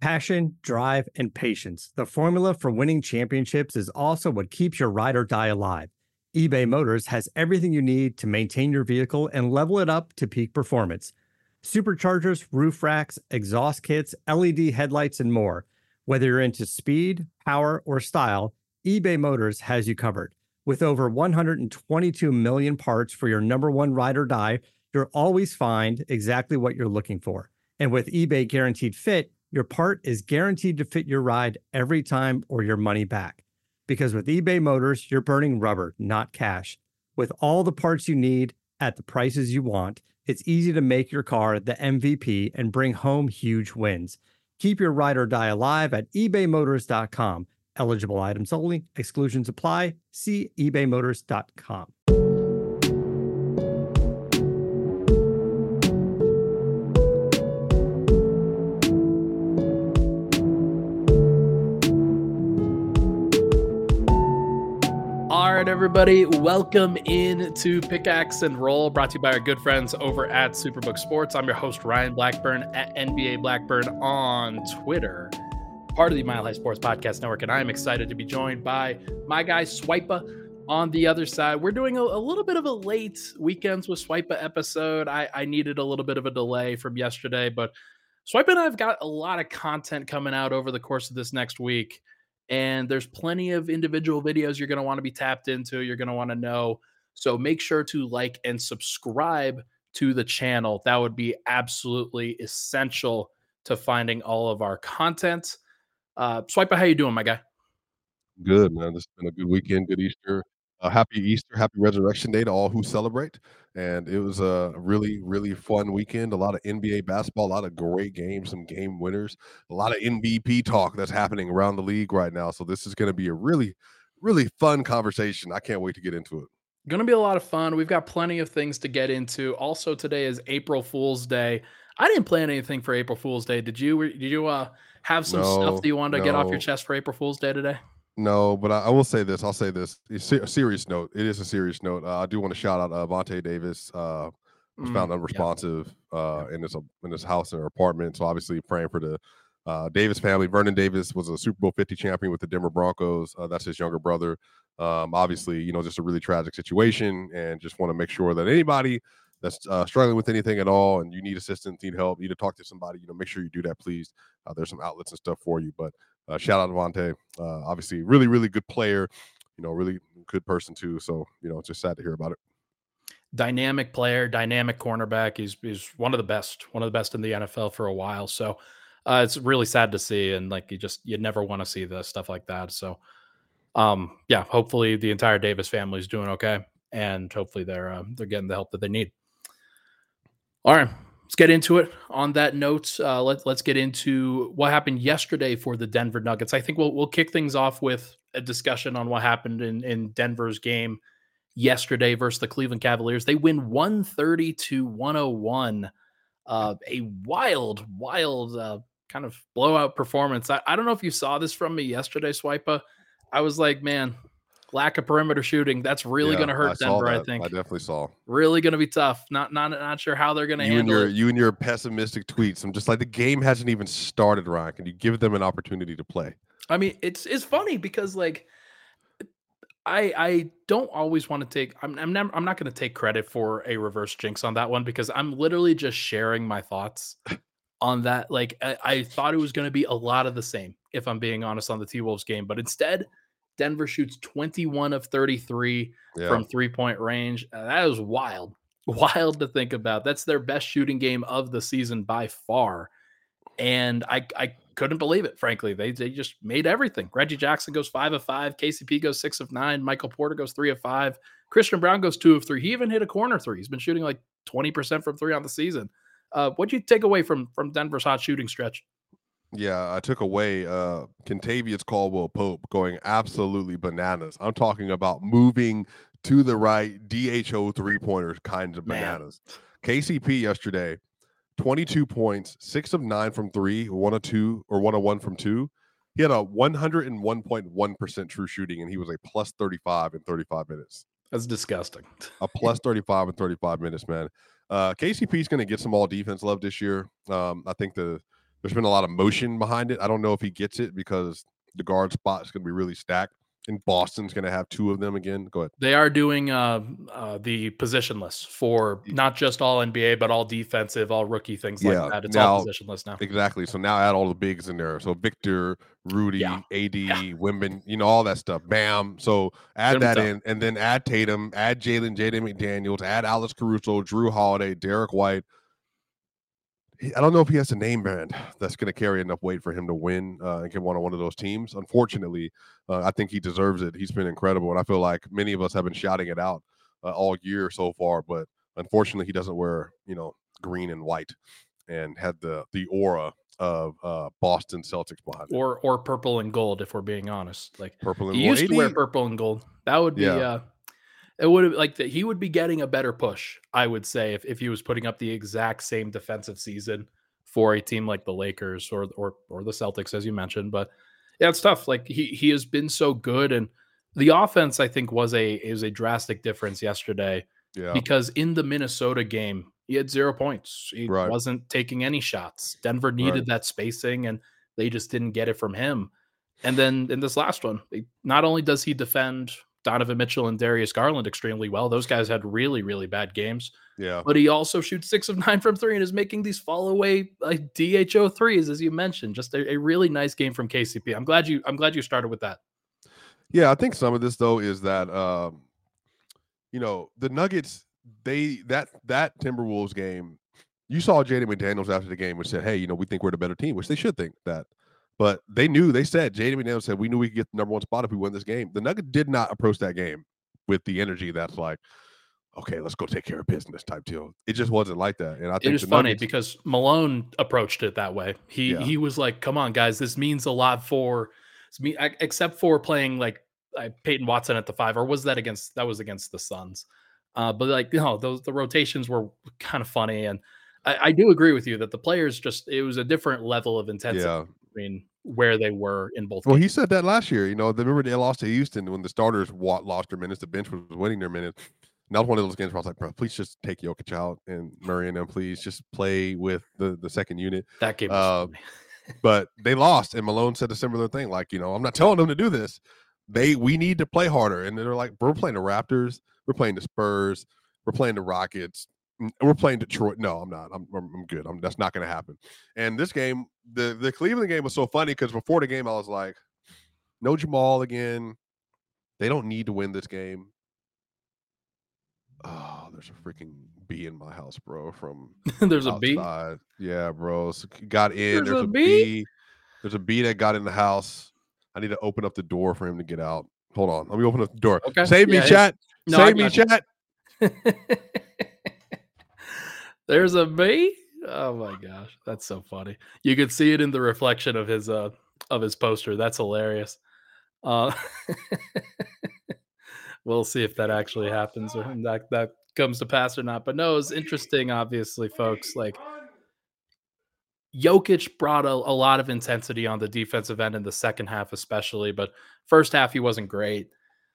Passion, drive, and patience. The formula for winning championships is also what keeps your ride or die alive. eBay Motors has everything you need to maintain your vehicle and level it up to peak performance. Superchargers, roof racks, exhaust kits, LED headlights, and more. Whether you're into speed, power, or style, eBay Motors has you covered. With over 122 million parts for your number one ride or die, you'll always find exactly what you're looking for. And with eBay Guaranteed Fit, your part is guaranteed to fit your ride every time or your money back. Because with eBay Motors, you're burning rubber, not cash. With all the parts you need at the prices you want, it's easy to make your car the MVP and bring home huge wins. Keep your ride or die alive at ebaymotors.com. Eligible items only. Exclusions apply. See ebaymotors.com. All right, everybody, welcome into Pickaxe and Roll, brought to you by our good friends over at Superbook Sports. I'm your host, Ryan Blackburn, at NBA Blackburn on Twitter, part of the Mile High Sports Podcast Network, and I am excited to be joined by my guy, Swipa, on the other side. We're doing a little bit of a late Weekends with Swipa episode. I needed a little bit of a delay from yesterday, but Swipa and I have got a lot of content coming out over the course of this next week. And there's plenty of individual videos you're going to want to be tapped into. You're going to want to know. So make sure to like and subscribe to the channel. That would be absolutely essential to finding all of our content. Swipa, how you doing, my guy? Good, man. This has been a good weekend, good Easter. Happy Easter, happy Resurrection Day to all who celebrate. And it was a really, really fun weekend. A lot of NBA basketball, a lot of great games, some game winners, a lot of MVP talk that's happening around the league right now. So this is going to be a really, really fun conversation. I can't wait to get into it. Going to be a lot of fun. We've got plenty of things to get into. Also, today is April Fool's Day. I didn't plan anything for April Fool's Day. Did you? Did you have some stuff that you wanted to get off your chest for April Fool's Day today? No, but I will say this. I'll say this. It's a serious note. It is a serious note. I do want to shout out Vontae Davis. Was found unresponsive in his house or apartment. So obviously praying for the Davis family. Vernon Davis was a Super Bowl 50 champion with the Denver Broncos. That's his younger brother. Obviously, just a really tragic situation, and just want to make sure that anybody that's struggling with anything at all and you need assistance, need help, need to talk to somebody, make sure you do that, please. There's some outlets and stuff for you, but shout out to Vontae. Obviously, really, really good player, really good person too. So, just sad to hear about it. Dynamic player, dynamic cornerback. He's one of the best in the NFL for a while. So it's really sad to see. And like, you never want to see the stuff like that. So yeah, hopefully the entire Davis family is doing okay. And hopefully they're getting the help that they need. All right. Let's get into it. On that note, let's get into what happened yesterday for the Denver Nuggets. I think we'll kick things off with a discussion on what happened in Denver's game yesterday versus the Cleveland Cavaliers. They win 130-101. A wild kind of blowout performance. I don't know if you saw this from me yesterday, Swipa. I was like, man, lack of perimeter shooting. That's really going to hurt Denver, I think. I definitely saw. Really going to be tough. Not sure how they're going to handle it. You and your pessimistic tweets. I'm just like, the game hasn't even started, Ryan. Can you give them an opportunity to play? I mean, it's funny because like I don't always want to take. I'm not going to take credit for a reverse jinx on that one because I'm literally just sharing my thoughts on that. Like I thought it was going to be a lot of the same, if I'm being honest, on the T-Wolves game, but instead Denver shoots 21 of 33 from 3-point range. That is wild to think about. That's their best shooting game of the season by far. And I couldn't believe it, frankly. They just made everything. Reggie Jackson goes 5 of 5. KCP goes 6 of 9. Michael Porter goes 3 of 5. Christian Brown goes 2 of 3. He even hit a corner 3. He's been shooting like 20% from 3 on the season. What'd you take away from Denver's hot shooting stretch? Yeah, I took away Kentavious Caldwell-Pope going absolutely bananas. I'm talking about moving to the right, DHO three-pointers kinds of bananas. KCP yesterday, 22 points, 6 of 9 from 3, 1 of 2 or 1 of 1 from 2. He had a 101.1% true shooting, and he was a plus 35 in 35 minutes. That's disgusting. A plus 35 in 35 minutes, man. KCP is going to get some all defense love this year. I think the there's been a lot of motion behind it. I don't know if he gets it because the guard spot is going to be really stacked, and Boston's going to have 2 of them again. Go ahead. They are doing the position list for not just all NBA, but all defensive, all rookie, things like that. It's all position list now. Exactly. So now add all the bigs in there. So Victor, Rudy, AD, Wimben, all that stuff. Bam. So add that in, and then add Tatum, add Jaden McDaniels, add Alex Caruso, Drew Holiday, Derek White. I don't know if he has a name brand that's going to carry enough weight for him to win and get one of those teams. Unfortunately, I think he deserves it. He's been incredible, and I feel like many of us have been shouting it out all year so far. But unfortunately, he doesn't wear green and white and had the aura of Boston Celtics behind him. Or purple and gold, if we're being honest. Like purple and he used to wear purple and gold. That would be it would have he would be getting a better push, I would say, if he was putting up the exact same defensive season for a team like the Lakers or the Celtics, as you mentioned. But yeah, it's tough. Like he has been so good, and the offense, I think, was a drastic difference yesterday. Yeah. Because in the Minnesota game, he had 0 points. He wasn't taking any shots. Denver needed that spacing, and they just didn't get it from him. And then in this last one, not only does he defend Donovan Mitchell and Darius Garland extremely well. Those guys had really, really bad games. Yeah. But he also shoots 6 of 9 from 3 and is making these fall away DHO threes, as you mentioned. Just a really nice game from KCP. I'm glad you started with that. Yeah, I think some of this though is that the Nuggets, that Timberwolves game, you saw Jaden McDaniels after the game, which said, hey, we think we're the better team, which they should think that. But they said, Jaden McDaniels said, we knew we could get the number 1 spot if we win this game. The Nuggets did not approach that game with the energy that's like, okay, let's go take care of business type deal. It just wasn't like that. And I think it is funny because Malone approached it that way. He was like, come on, guys, this means a lot for me, except for playing like Peyton Watson at the 5, or was that against the Suns? But the rotations were kind of funny. And I do agree with you that the players it was a different level of intensity between where they were in both games. He said that last year. Remember they lost to Houston when the starters lost their minutes, the bench was winning their minutes. And that was one of those games where I was like, bro, please just take Jokic out and Murray and them, please just play with the second unit. That game was funny. But they lost, and Malone said a similar thing, like, I'm not telling them to do this. We need to play harder. And they're like, we're playing the Raptors, we're playing the Spurs, we're playing the Rockets, we're playing Detroit. No, I'm not. I'm good. That's not going to happen. And this game, the Cleveland game was so funny because before the game, I was like, no Jamal again. They don't need to win this game. Oh, there's a freaking bee in my house, bro. From there's outside. A bee? Yeah, bro. So got in. There's a bee. There's a bee that got in the house. I need to open up the door for him to get out. Hold on. Let me open up the door. Okay. Save me, chat. No, Save me, chat. There's a bee? Oh my gosh, that's so funny. You could see it in the reflection of his poster. That's hilarious. We'll see if that actually happens or that comes to pass or not. But no, it's interesting, obviously, folks. Like Jokic brought a lot of intensity on the defensive end in the second half, especially, but first half he wasn't great.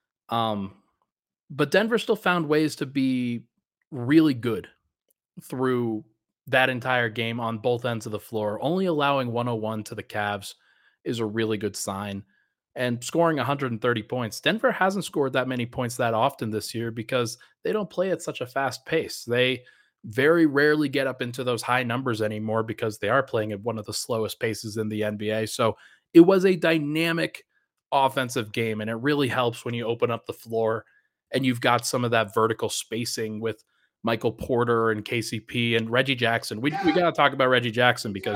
But Denver still found ways to be really good through that entire game on both ends of the floor. Only allowing 101 to the Cavs is a really good sign. And scoring 130 points. Denver hasn't scored that many points that often this year because they don't play at such a fast pace. They very rarely get up into those high numbers anymore because they are playing at one of the slowest paces in the NBA. So it was a dynamic offensive game, and it really helps when you open up the floor and you've got some of that vertical spacing with Michael Porter and KCP and Reggie Jackson. We got to talk about Reggie Jackson because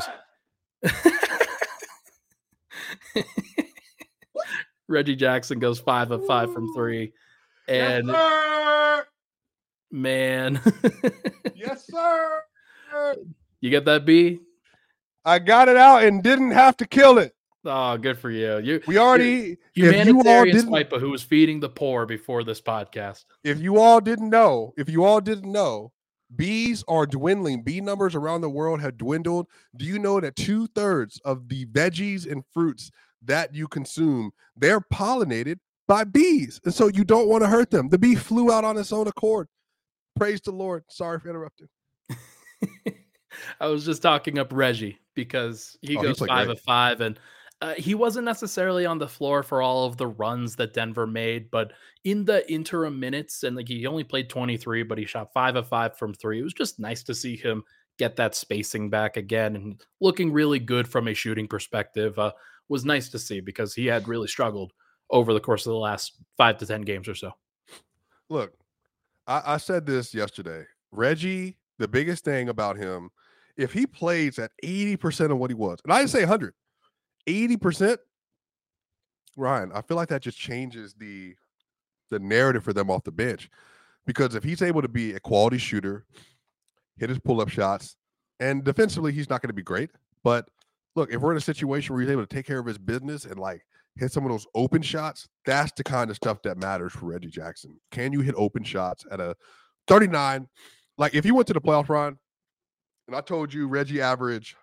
Reggie Jackson goes 5 of 5 from 3. And yes, man. Yes, sir. You get that, B? I got it out and didn't have to kill it. Oh, good for you. Humanitarian sniper who was feeding the poor before this podcast. If you all didn't know, bees are dwindling. Bee numbers around the world have dwindled. Do you know that 2/3 of the veggies and fruits that you consume, they're pollinated by bees, and so you don't want to hurt them? The bee flew out on its own accord. Praise the Lord. Sorry for interrupting. I was just talking up Reggie because he Oh, he goes played 5 great. of 5, and he wasn't necessarily on the floor for all of the runs that Denver made, but in the interim minutes, and like he only played 23, but he shot 5 of 5 from 3. It was just nice to see him get that spacing back again and looking really good from a shooting perspective. Was nice to see because he had really struggled over the course of the last 5 to 10 games or so. Look, I said this yesterday. Reggie, the biggest thing about him, if he plays at 80% of what he was, and I didn't say 100, 80%, Ryan, I feel like that just changes the narrative for them off the bench. Because if he's able to be a quality shooter, hit his pull-up shots, and defensively, he's not going to be great. But look, if we're in a situation where he's able to take care of his business and like hit some of those open shots, that's the kind of stuff that matters for Reggie Jackson. Can you hit open shots at a 39? Like if you went to the playoff run, and I told you Reggie averaged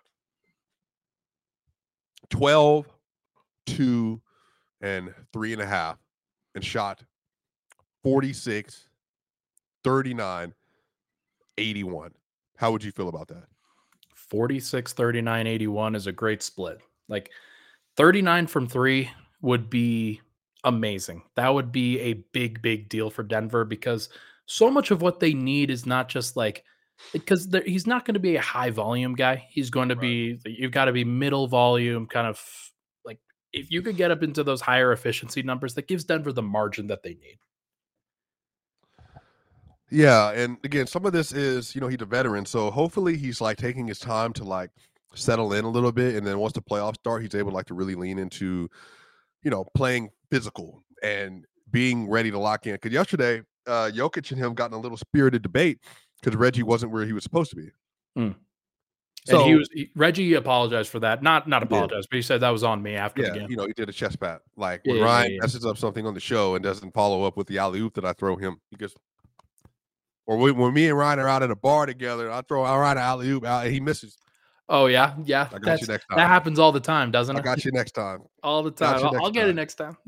12, 2, and 3.5, and shot 46, 39, 81. How would you feel about that? 46, 39, 81 is a great split. Like 39 from 3 would be amazing. That would be a big, big deal for Denver because so much of what they need is not just like because he's not going to be a high volume guy. He's going to be you've got to be middle volume, kind of like if you could get up into those higher efficiency numbers, that gives Denver the margin that they need. Yeah, and again, some of this is, he's a veteran, so hopefully he's like taking his time to like settle in a little bit, and then once the playoffs start, he's able like to really lean into, playing physical and being ready to lock in. Because yesterday, Jokic and him got in a little spirited debate because Reggie wasn't where he was supposed to be. Mm. So and Reggie apologized for that. Not apologized, but he said that was on me after the game. he did a chest pat. Like when Ryan messes up something on the show and doesn't follow up with the alley-oop that I throw him, he goes, or when me and Ryan are out at a bar together, I throw Ryan an alley-oop out and he misses. Oh, yeah? Yeah. I got you next time. That happens all the time, doesn't it? I got you next time. All the time. I'll get it next time.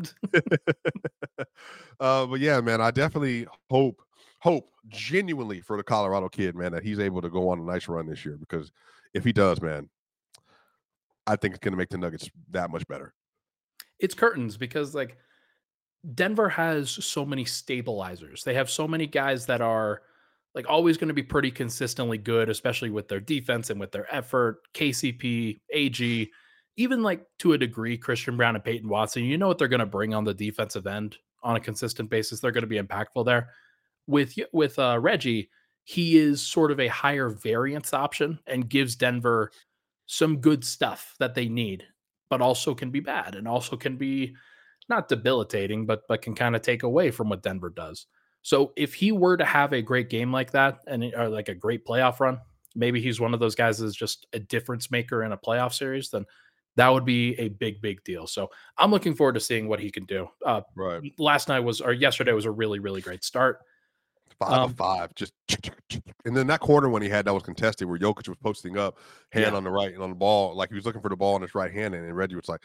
But yeah, man, I definitely hope genuinely for the Colorado kid, man, that he's able to go on a nice run this year, because if he does, man, I think it's going to make the Nuggets that much better. It's curtains because like Denver has so many stabilizers. They have so many guys that are like always going to be pretty consistently good, especially with their defense and with their effort. KCP, AG, even like to a degree, Christian Brown and Peyton Watson, you know what they're going to bring on the defensive end on a consistent basis. They're going to be impactful there. With Reggie, he is sort of a higher variance option and gives Denver some good stuff that they need, but also can be bad and also can be not debilitating, but can kind of take away from what Denver does. So if he were to have a great game like that or like a great playoff run, maybe he's one of those guys that's just a difference maker in a playoff series, then that would be a big, big deal. So I'm looking forward to seeing what he can do. Right. Yesterday was a really, really great start. 5 of 5, just and then that corner when he had that was contested where Jokic was posting up, hand on the right and on the ball, like he was looking for the ball on his right hand, and Reggie was like,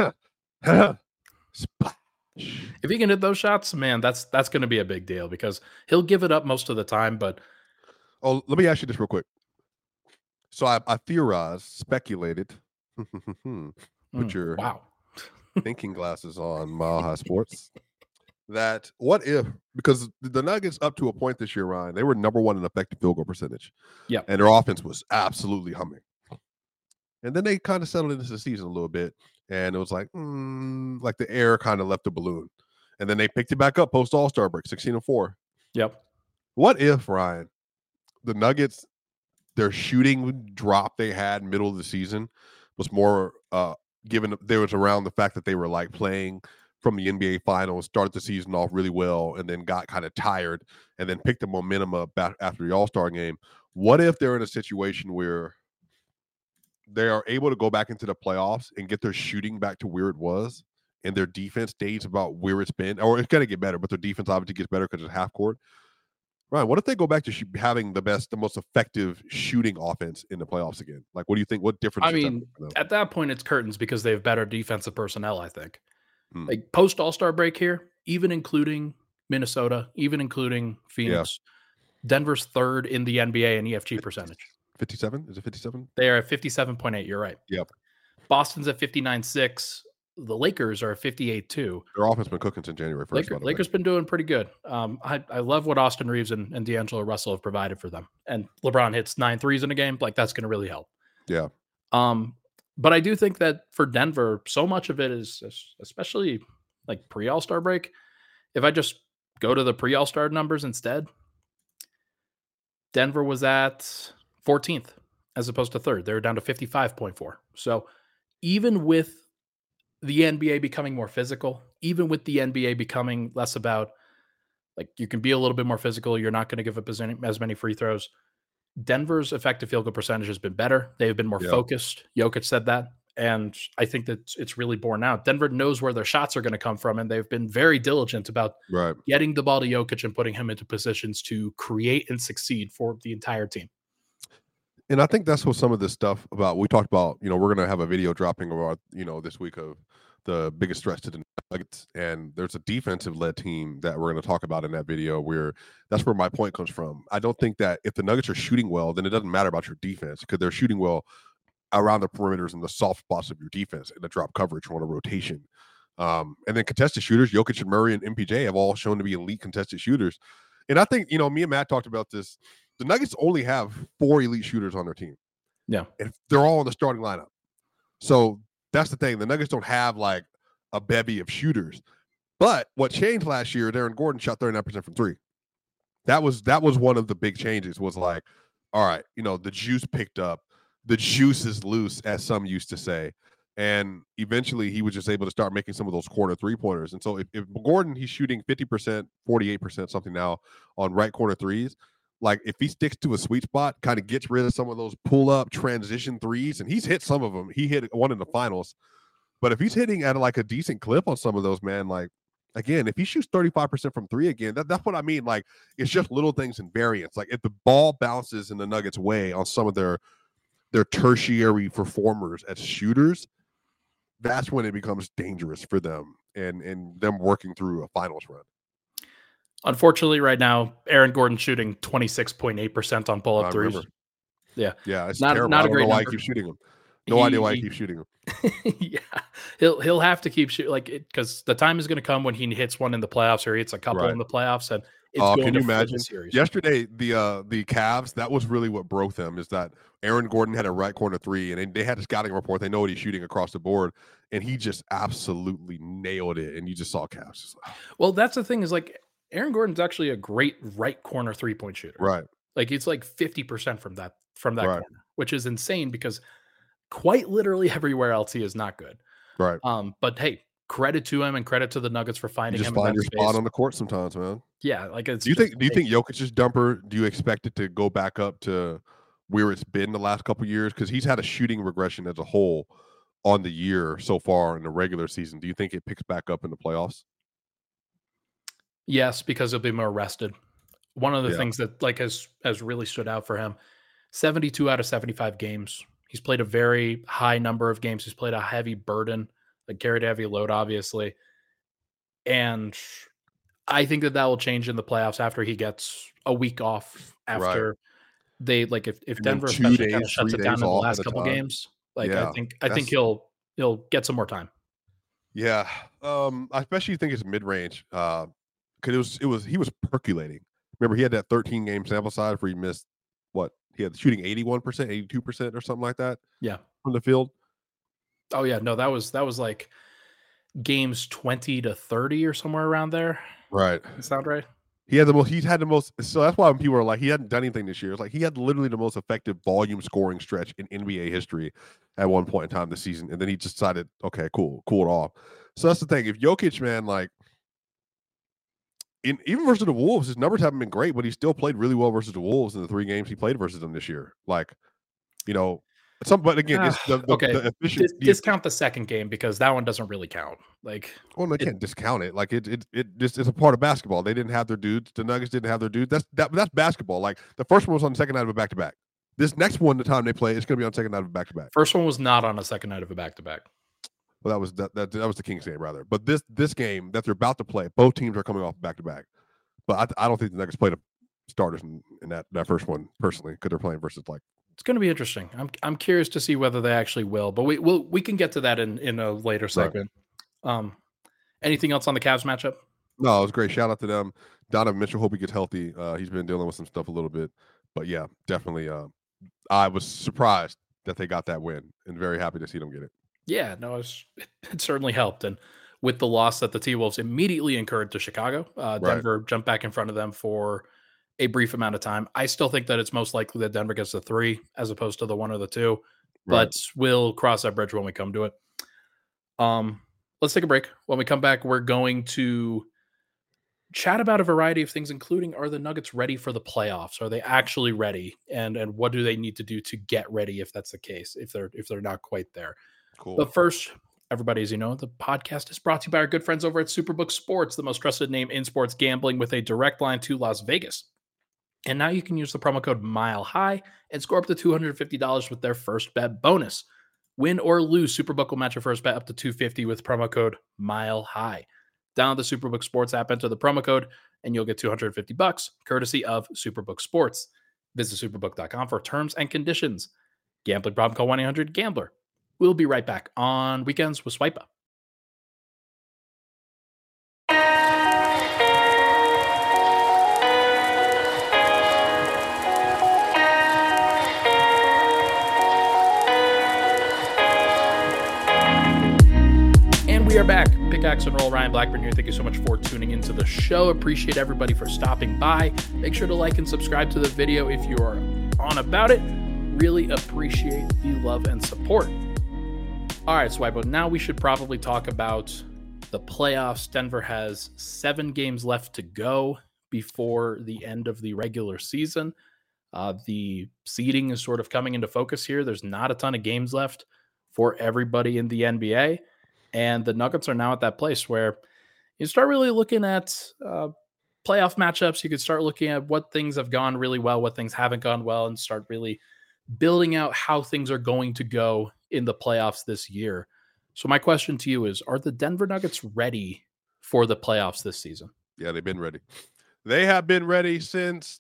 splash. If he can hit those shots, man, that's going to be a big deal because he'll give it up most of the time. But let me ask you this real quick. So I theorized, speculated. Put your thinking glasses on, Mile High Sports. That what if, because the Nuggets up to a point this year, Ryan, they were number 1 in effective field goal percentage. Yeah. And their offense was absolutely humming. And then they kind of settled into the season a little bit. And it was like the air kind of left the balloon. And then they picked it back up post All-Star break, 16-4. Yep. What if, Ryan, the Nuggets, their shooting drop they had middle of the season was more given there was around the fact that they were like playing from the NBA Finals, started the season off really well, and then got kind of tired, and then picked the momentum up back after the All-Star game. What if they're in a situation where they are able to go back into the playoffs and get their shooting back to where it was, and their defense stays about where it's been, or it's going to get better, but their defense obviously gets better because it's half court. Ryan, what if they go back to having the most effective shooting offense in the playoffs again? Like, what do you think? What difference? I mean, at that point, it's curtains because they have better defensive personnel, I think. Like post All-Star break here, even including Minnesota, even including Phoenix, Denver's 3rd in the NBA in EFG percentage. 57? Is it 57? They are at 57.8. You're right. Yep. Boston's at 59.6. The Lakers are at 58.2. Their offense been cooking since January 1st. Lakers been doing pretty good. I love what Austin Reeves and D'Angelo Russell have provided for them. And LeBron hits 9 threes in a game. Like, that's going to really help. Yeah. But I do think that for Denver, so much of it is, especially like pre-All-Star break. If I just go to the pre-All-Star numbers instead, Denver was at 14th as opposed to 3rd. They were down to 55.4. So even with the NBA becoming more physical, even with the NBA becoming less about, like, you can be a little bit more physical, you're not going to give up as many free throws. Denver's effective field goal percentage has been better. They've been more focused. Jokic said that. And I think that it's really borne out. Denver knows where their shots are going to come from, and they've been very diligent about getting the ball to Jokic and putting him into positions to create and succeed for the entire team. And I think that's what some of this stuff about, we talked about, we're going to have a video dropping about, this week of the biggest threats to the Nuggets. And there's a defensive led team that we're going to talk about in that video, where that's where my point comes from. I don't think that if the Nuggets are shooting well, then it doesn't matter about your defense, because they're shooting well around the perimeters and the soft spots of your defense and the drop coverage on a rotation. And then contested shooters, Jokic and Murray and MPJ have all shown to be elite contested shooters. And I think, me and Matt talked about this. The Nuggets only have 4 elite shooters on their team. Yeah. And they're all in the starting lineup. So that's the thing. The Nuggets don't have like a bevy of shooters. But what changed last year, Aaron Gordon shot 39% from 3. That was one of the big changes, was like, all right, the juice picked up. The juice is loose, as some used to say. And eventually he was just able to start making some of those corner 3-pointers. And so if Gordon, he's shooting 50%, 48%, something now on right corner threes, like if he sticks to a sweet spot, kind of gets rid of some of those pull-up transition threes, and he's hit some of them. He hit one in the finals. But if he's hitting at like a decent clip on some of those, man, like, again, if he shoots 35% from 3 again, that's what I mean. Like, it's just little things in variance. Like, if the ball bounces in the Nuggets' way on some of their tertiary performers as shooters, that's when it becomes dangerous for them and them working through a finals run. Unfortunately, right now, Aaron Gordon shooting 26.8% on pull-up threes. Yeah, it's not terrible. Not I a great know why number. he keeps shooting them. No idea why he keeps shooting them. Yeah, he'll have to keep shooting, like, because the time is going to come when he hits one in the playoffs, or he hits a couple in the playoffs, and it's going can to you imagine? the series. Yesterday, the Cavs, that was really what broke them, is that Aaron Gordon had a right corner 3, and they had a scouting report. They know what he's shooting across the board, and he just absolutely nailed it. And you just saw Cavs. Well, that's the thing, is like, Aaron Gordon's actually a great right corner 3-point shooter. Right. Like, it's like 50% from that corner, which is insane, because quite literally everywhere else he is not good. Right. But hey, credit to him and credit to the Nuggets for finding him. You just find your spot on the court sometimes, man. Yeah. Like, do you think Jokic's dumper, do you expect it to go back up to where it's been the last couple of years? Because he's had a shooting regression as a whole on the year so far in the regular season. Do you think it picks back up in the playoffs? Yes, because he'll be more rested. One of the things that has really stood out for him, 72 out of 75 games. He's played a very high number of games. He's played a heavy burden, like carried a heavy load, obviously. And I think that will change in the playoffs after he gets a week off, after they, like, if Denver especially kind of shuts it down in the last couple games, like, I think he'll get some more time. Yeah. I especially think it's mid-range. Because he was percolating. Remember, he had that 13-game sample size where he missed he had shooting 81%, 82% or something like that. Yeah, from the field. Oh yeah, no, that was like games 20 to 30 or somewhere around there. Right. Does that sound right? He's had the most. So that's why when people are like, he hadn't done anything this year. It's like he had literally the most effective volume scoring stretch in NBA history at one point in time this season, and then he just decided, okay, cool it off. So that's the thing. If Jokic, man, like, even versus the Wolves, his numbers haven't been great, but he still played really well versus the Wolves in the 3 games he played versus them this year. Like, but again, it's the efficient. Discount the second game, because that one doesn't really count. Like, well, they can't discount it. Like, it's a part of basketball. They didn't have their dudes. The Nuggets didn't have their dudes. That's basketball. Like, the first one was on the second night of a back-to-back. This next one, the time they play, it's going to be on the second night of a back-to-back. First one was not on a second night of a back-to-back. Well, that was the Kings game, rather. But this game that they're about to play, both teams are coming off back-to-back. But I don't think the Nuggets played starters in that first one, personally, because they're playing versus, like, It's going to be interesting. I'm curious to see whether they actually will, but we can get to that in a later segment. Um, anything else on the Cavs matchup? No, it was great. Shout out to them. Donovan Mitchell, hope he gets healthy. He's been dealing with some stuff a little bit, but yeah, definitely. I was surprised that they got that win, and very happy to see them get it. Yeah, no, it certainly helped. And with the loss that the T-Wolves immediately incurred to Chicago, Denver jumped back in front of them for a brief amount of time. I still think that it's most likely that Denver gets the 3 as opposed to the 1 or the 2, but we'll cross that bridge when we come to it. Let's take a break. When we come back, we're going to chat about a variety of things, including, are the Nuggets ready for the playoffs? Are they actually ready? And what do they need to do to get ready if that's the case, if they're not quite there? Cool. But first, everybody, as you know, the podcast is brought to you by our good friends over at Superbook Sports, the most trusted name in sports gambling with a direct line to Las Vegas. And now you can use the promo code MILEHIGH and score up to $250 with their first bet bonus. Win or lose, Superbook will match your first bet up to $250 with promo code MILEHIGh. Download the Superbook Sports app, enter the promo code, and you'll get $250 courtesy of Superbook Sports. Visit superbook.com for terms and conditions. Gambling problem, call 1-800-GAMBLER. We'll be right back on Weekends with Swipe Up. We are back. Pickaxe and Roll. Ryan Blackburn here. Thank you so much for tuning into the show. Appreciate everybody for stopping by. Make sure to like and subscribe to the video if you are on about it. Really appreciate the love and support. All right, Swipe. Now we should probably talk about the playoffs. Denver has 7 games left to go before the end of the regular season. The seeding is sort of coming into focus here. There's not a ton of games left for everybody in the NBA. And the Nuggets are now at that place where you start really looking at playoff matchups. You could start looking at what things have gone really well, what things haven't gone well, and start really building out how things are going to go in the playoffs this year. So my question to you is, are the Denver Nuggets ready for the playoffs this season? Yeah, they've been ready. They have been ready since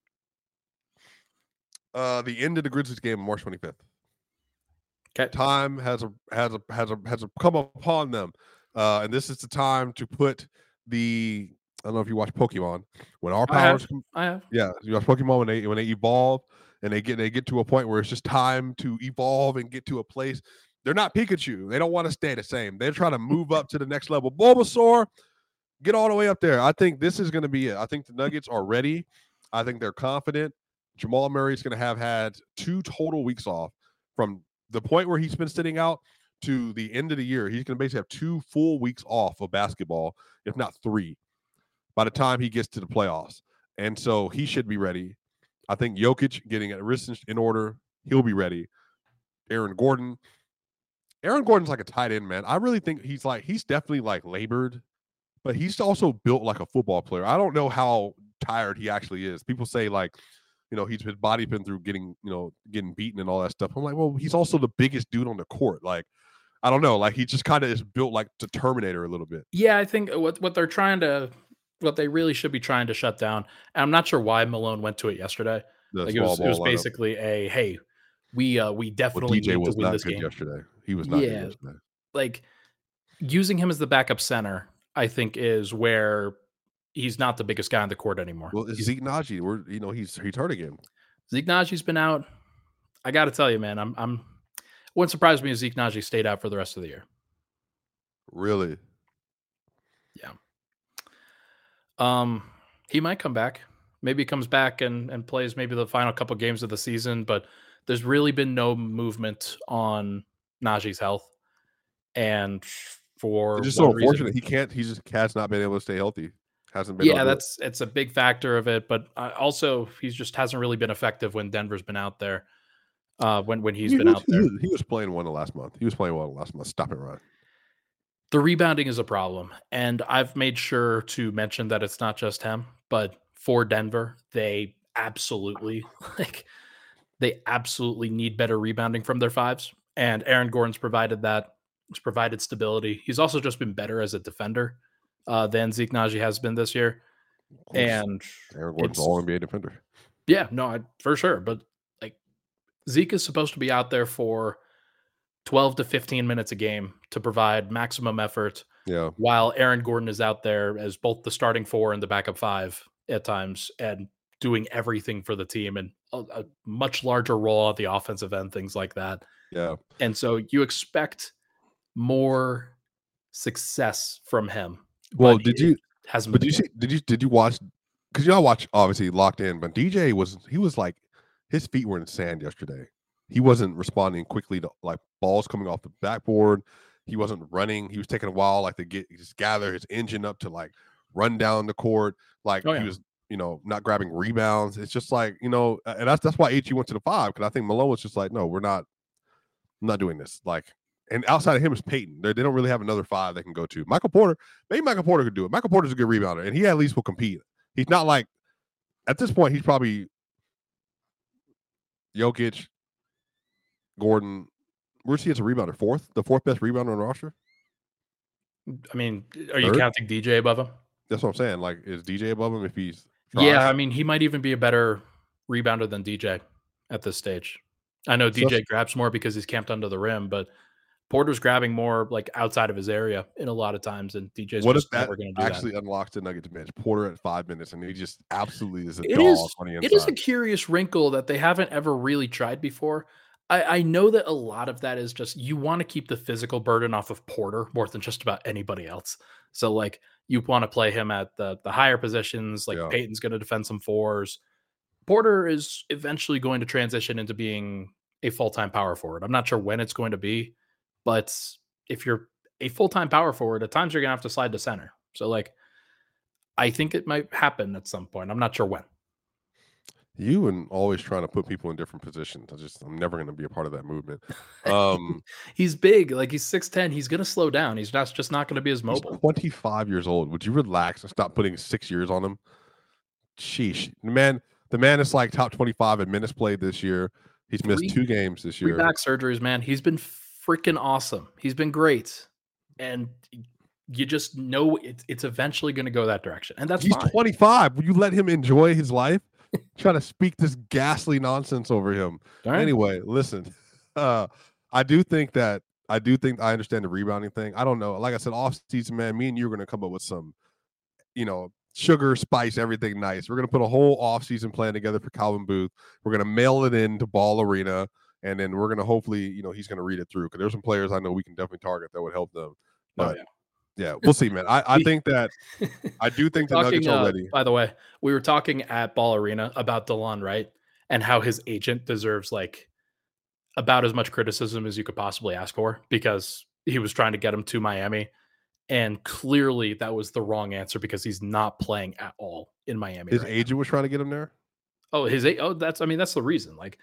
the end of the Grizzlies game on March 25th. Okay. Time has come upon them, and this is the time to put the. I don't know if you watch Pokemon. When our powers, I have. Yeah, you watch Pokemon when they evolve and they get to a point where it's just time to evolve and get to a place. They're not Pikachu. They don't want to stay the same. They're trying to move up to the next level. Bulbasaur, get all the way up there. I think this is going to be it. I think the Nuggets are ready. I think they're confident. Jamal Murray is going to have had 2 total weeks off from the point where he's been sitting out to the end of the year. He's going to basically have 2 full weeks off of basketball, if not 3, by the time he gets to the playoffs. And so he should be ready. I think Jokic getting a wrist in order, he'll be ready. Aaron Gordon's like a tight end, man. I really think he's definitely like labored, but he's also built like a football player. I don't know how tired he actually is. People say like, his body been through getting beaten and all that stuff. I'm like, well, he's also the biggest dude on the court. Like, I don't know. Like, he just kind of is built like the Terminator a little bit. Yeah, I think what they really should be trying to shut down. And I'm not sure why Malone went to it yesterday. It was basically hey, we definitely DJ need to win this game yesterday. He was not good yesterday. Like, using him as the backup center, I think, is where he's not the biggest guy on the court anymore. Well, it's Zeke Nnaji. He's hurt again. Zeke Nnaji's been out. I got to tell you, man, it wouldn't surprise me if Zeke Nnaji stayed out for the rest of the year. Really? Yeah. He might come back. Maybe he comes back and plays maybe the final couple games of the season, but there's really been no movement on Nnaji's health. And for it's just so unfortunate. He just has not been able to stay healthy. Hasn't been. Yeah, it's a big factor of it, but also he just hasn't really been effective when Denver's been out there. When he's been out there, he was playing one last month. Stop it, Ryan. The rebounding is a problem, and I've made sure to mention that it's not just him, but for Denver, they absolutely need better rebounding from their 5s, and Aaron Gordon's provided that. He's provided stability. He's also just been better as a defender than Zeke Nnaji has been this year. And Aaron Gordon's all NBA defender. Yeah, no, for sure. But like, Zeke is supposed to be out there for 12 to 15 minutes a game to provide maximum effort, Yeah. while Aaron Gordon is out there as both the starting 4 and the backup 5 at times and doing everything for the team and a much larger role at the offensive end, things like that. Yeah. And so you expect more success from him. Well, but did it you hasn't but been did you watch, because y'all watch obviously Locked In, but DJ was like his feet were in sand yesterday. He wasn't responding quickly to like balls coming off the backboard. He wasn't running. He was taking a while like to just gather his engine up to like run down the court. Like Oh, he yeah. was, not grabbing rebounds. It's just like, and that's why HG went to the 5, because I think Malone was just like, no, I'm not doing this. Like, and outside of him is Peyton. They don't really have another 5 they can go to. Maybe Michael Porter could do it. Michael Porter's a good rebounder, and he at least will compete. He's not like, at this point, he's probably Jokic, Gordon. Where's he as a rebounder? The fourth best rebounder on the roster? I mean, are you Third? counting DJ above him? That's what I'm saying. Like, is DJ above him if he's Yeah, trash? I mean, he might even be a better rebounder than DJ at this stage. I know So DJ grabs more because he's camped under the rim, but Porter's grabbing more like outside of his area in a lot of times, and DJ's what if just that never going to do actually unlocks the Nuggets bench? Porter at 5 minutes, and he just absolutely is a that. dog on the It is a inside. curious wrinkle that they haven't ever really tried before. I know that a lot of that is just you want to keep the physical burden off of Porter more than just about anybody else. So like you want to play him at the higher positions, like Yeah. Peyton's going to defend some 4s. Porter is eventually going to transition into being a full-time power forward. I'm not sure when it's going to be, but if you're a full-time power forward, at times you're going to have to slide to center. So like, I think it might happen at some point. I'm not sure when. You and always trying to put people in different positions. I'm never going to be a part of that movement. He's big, like he's 6'10". He's going to slow down. He's just not going to be as He's mobile. 25 years old. Would you relax and stop putting 6 years on him? Sheesh. The man is like top 25 in minutes played this year. He's missed 2 games this 3 year. back surgeries, man. He's been freaking awesome. He's been great. And you just know it's eventually going to go that direction. And that's He's fine. 25. Will you let him enjoy his life? Trying to speak this ghastly nonsense over him. All right. Anyway, listen. I do think I understand the rebounding thing. I don't know. Like I said, off season, man, me and you are going to come up with some, sugar, spice, everything nice. We're going to put a whole off-season plan together for Calvin Booth. We're going to mail it in to Ball Arena, and then we're going to hopefully, he's going to read it through, because there's some players I know we can definitely target that would help them. But yeah, we'll see, man. I think that I do think the Nuggets are ready. By the way, we were talking at Ball Arena about DeLon Wright and how his agent deserves like about as much criticism as you could possibly ask for, because he was trying to get him to Miami. And clearly that was the wrong answer, because he's not playing at all in Miami. His agent was trying to get him there. That's the reason. Like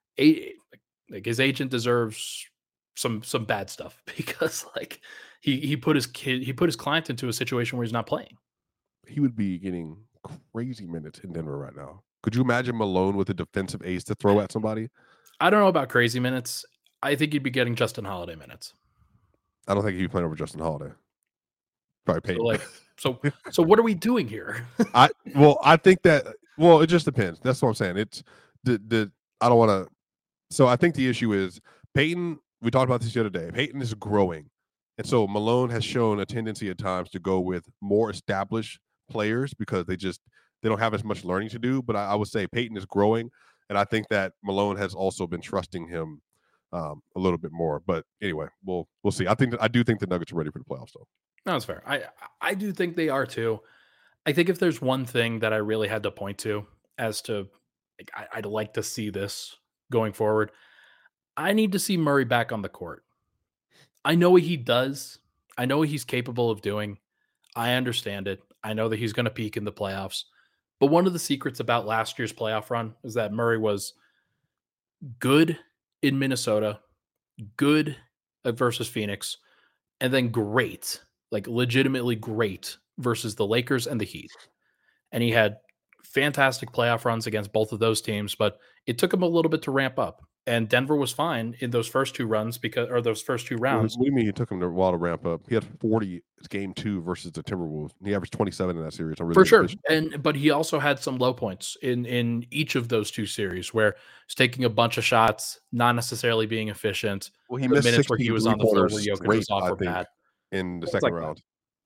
his agent deserves some bad stuff, because like he put his client into a situation where he's not playing. He would be getting crazy minutes in Denver right now. Could you imagine Malone with a defensive ace to throw at somebody? I don't know about crazy minutes. I think he'd be getting Justin Holiday minutes. I don't think he'd be playing over Justin Holiday. Probably Peyton. So what are we doing here? I think that, it just depends. That's what I'm saying. It's I don't want to. So I think the issue is Peyton. We talked about this the other day. Peyton is growing, and so Malone has shown a tendency at times to go with more established players because they don't have as much learning to do. But I would say Peyton is growing, and I think that Malone has also been trusting him a little bit more. But anyway, we'll see. I do think the Nuggets are ready for the playoffs, though. No, that's fair. I do think they are too. I think if there's one thing that I really had to point to as to like, I'd like to see this going forward, I need to see Murray back on the court. I know what he does. I know what he's capable of doing. I understand it. I know that he's going to peak in the playoffs. But one of the secrets about last year's playoff run is that Murray was good in Minnesota, good versus Phoenix, and then great, like legitimately great versus the Lakers and the Heat. And he had fantastic playoff runs against both of those teams, but it took him a little bit to ramp up. And Denver was fine in those first two rounds those first two rounds. What do you mean he took him a while to ramp up? He had 40 game 2 versus the Timberwolves. He averaged 27 in that series. For sure. But he also had some low points in each of those two series where he's taking a bunch of shots, not necessarily being efficient. Well, he missed minutes where he was on the floor where Jokic was off or bad in the second round.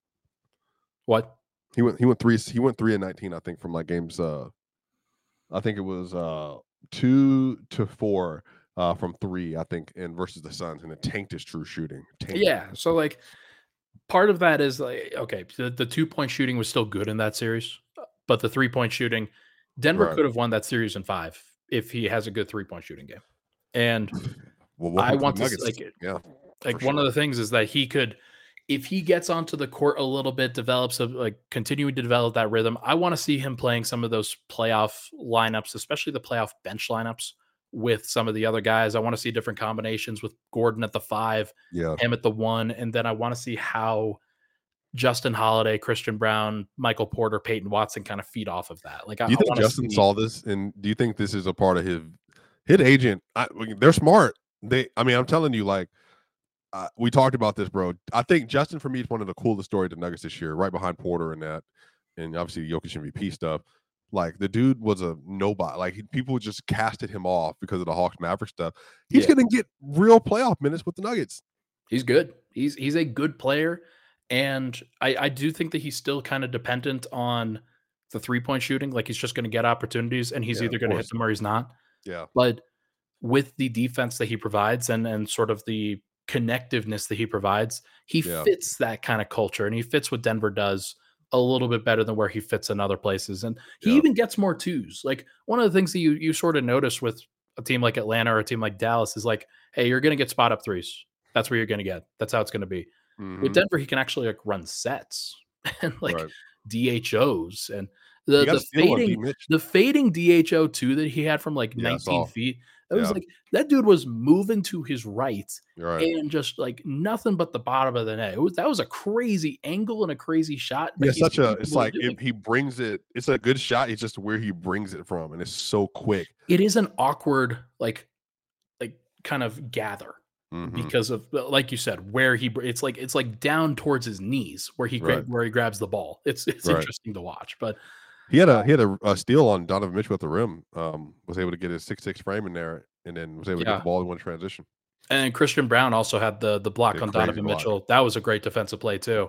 What? He went 3 and 19, I think, from like games. I think it was 2 to 4 from 3, I think, and versus the Suns, and it tanked his true shooting. Yeah, so like part of that is like, okay, the 2-point shooting was still good in that series, but the 3-point shooting, Denver could have won that series in 5 if he has a good 3-point shooting game. And I want to one of the things is that he could, if he gets onto the court a little bit, continuing to develop that rhythm, I want to see him playing some of those playoff lineups, especially the playoff bench lineups with some of the other guys. I want to see different combinations with Gordon at the 5, him at the 1, and then I want to see how Justin Holiday, Christian Brown, Michael Porter, Peyton Watson kind of feed off of that. Like, do you think Justin saw this, and do you think this is a part of his agent? They're smart. I'm telling you, like. We talked about this, bro. I think Justin, for me, is one of the coolest stories of the Nuggets this year, right behind Porter and that, and obviously Jokic MVP stuff. Like, the dude was a nobody. Like, people just casted him off because of the Hawks Maverick stuff. He's going to get real playoff minutes with the Nuggets. He's good. He's a good player, and I do think that he's still kind of dependent on the 3-point shooting. Like, he's just going to get opportunities, and he's either going to hit them or he's not. Yeah. But with the defense that he provides and sort of the connectiveness that he provides, he fits that kind of culture, and he fits what Denver does a little bit better than where he fits in other places. And he even gets more twos. Like, one of the things that you sort of notice with a team like Atlanta or a team like Dallas is like, hey, you're going to get spot up threes. That's where you're going to get. That's how it's going to be. Mm-hmm. With Denver, he can actually like run sets and like DHOs and the fading DHO too that he had from like 19 feet. It was like that dude was moving to his right and just like nothing but the bottom of the net. That was a crazy angle and a crazy shot. If he brings it, it's a good shot. It's just where he brings it from, and it's so quick. It is an awkward like kind of gather because of, like you said, where it's like down towards his knees where he grabs the ball. It's interesting to watch, but. He had a steal on Donovan Mitchell at the rim. Was able to get his 6'6" frame in there, and then was able to get the ball in one transition. And Christian Brown also had the block on Donovan Mitchell. That was a great defensive play too.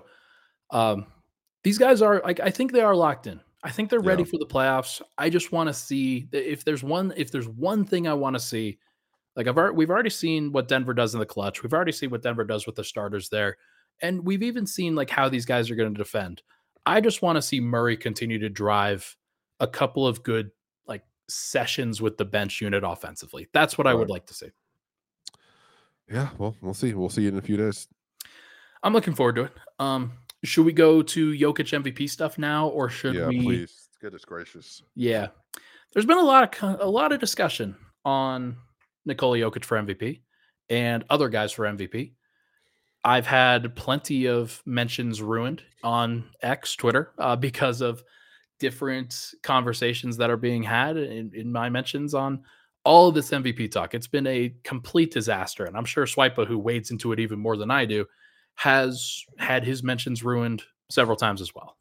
These guys are I think they are locked in. I think they're ready for the playoffs. I just want to see if there's one thing I want to see. Like we've already seen what Denver does in the clutch. We've already seen what Denver does with the starters there, and we've even seen like how these guys are going to defend. I just want to see Murray continue to drive a couple of good like sessions with the bench unit offensively. That's what I would like to see. Yeah, well, we'll see. We'll see in a few days. I'm looking forward to it. Should we go to Jokic MVP stuff now, or should we? Please. Goodness gracious. Yeah, there's been a lot of discussion on Nikola Jokic for MVP and other guys for MVP. I've had plenty of mentions ruined on X, Twitter, because of different conversations that are being had in my mentions on all of this MVP talk. It's been a complete disaster. And I'm sure Swipa, who wades into it even more than I do, has had his mentions ruined several times as well.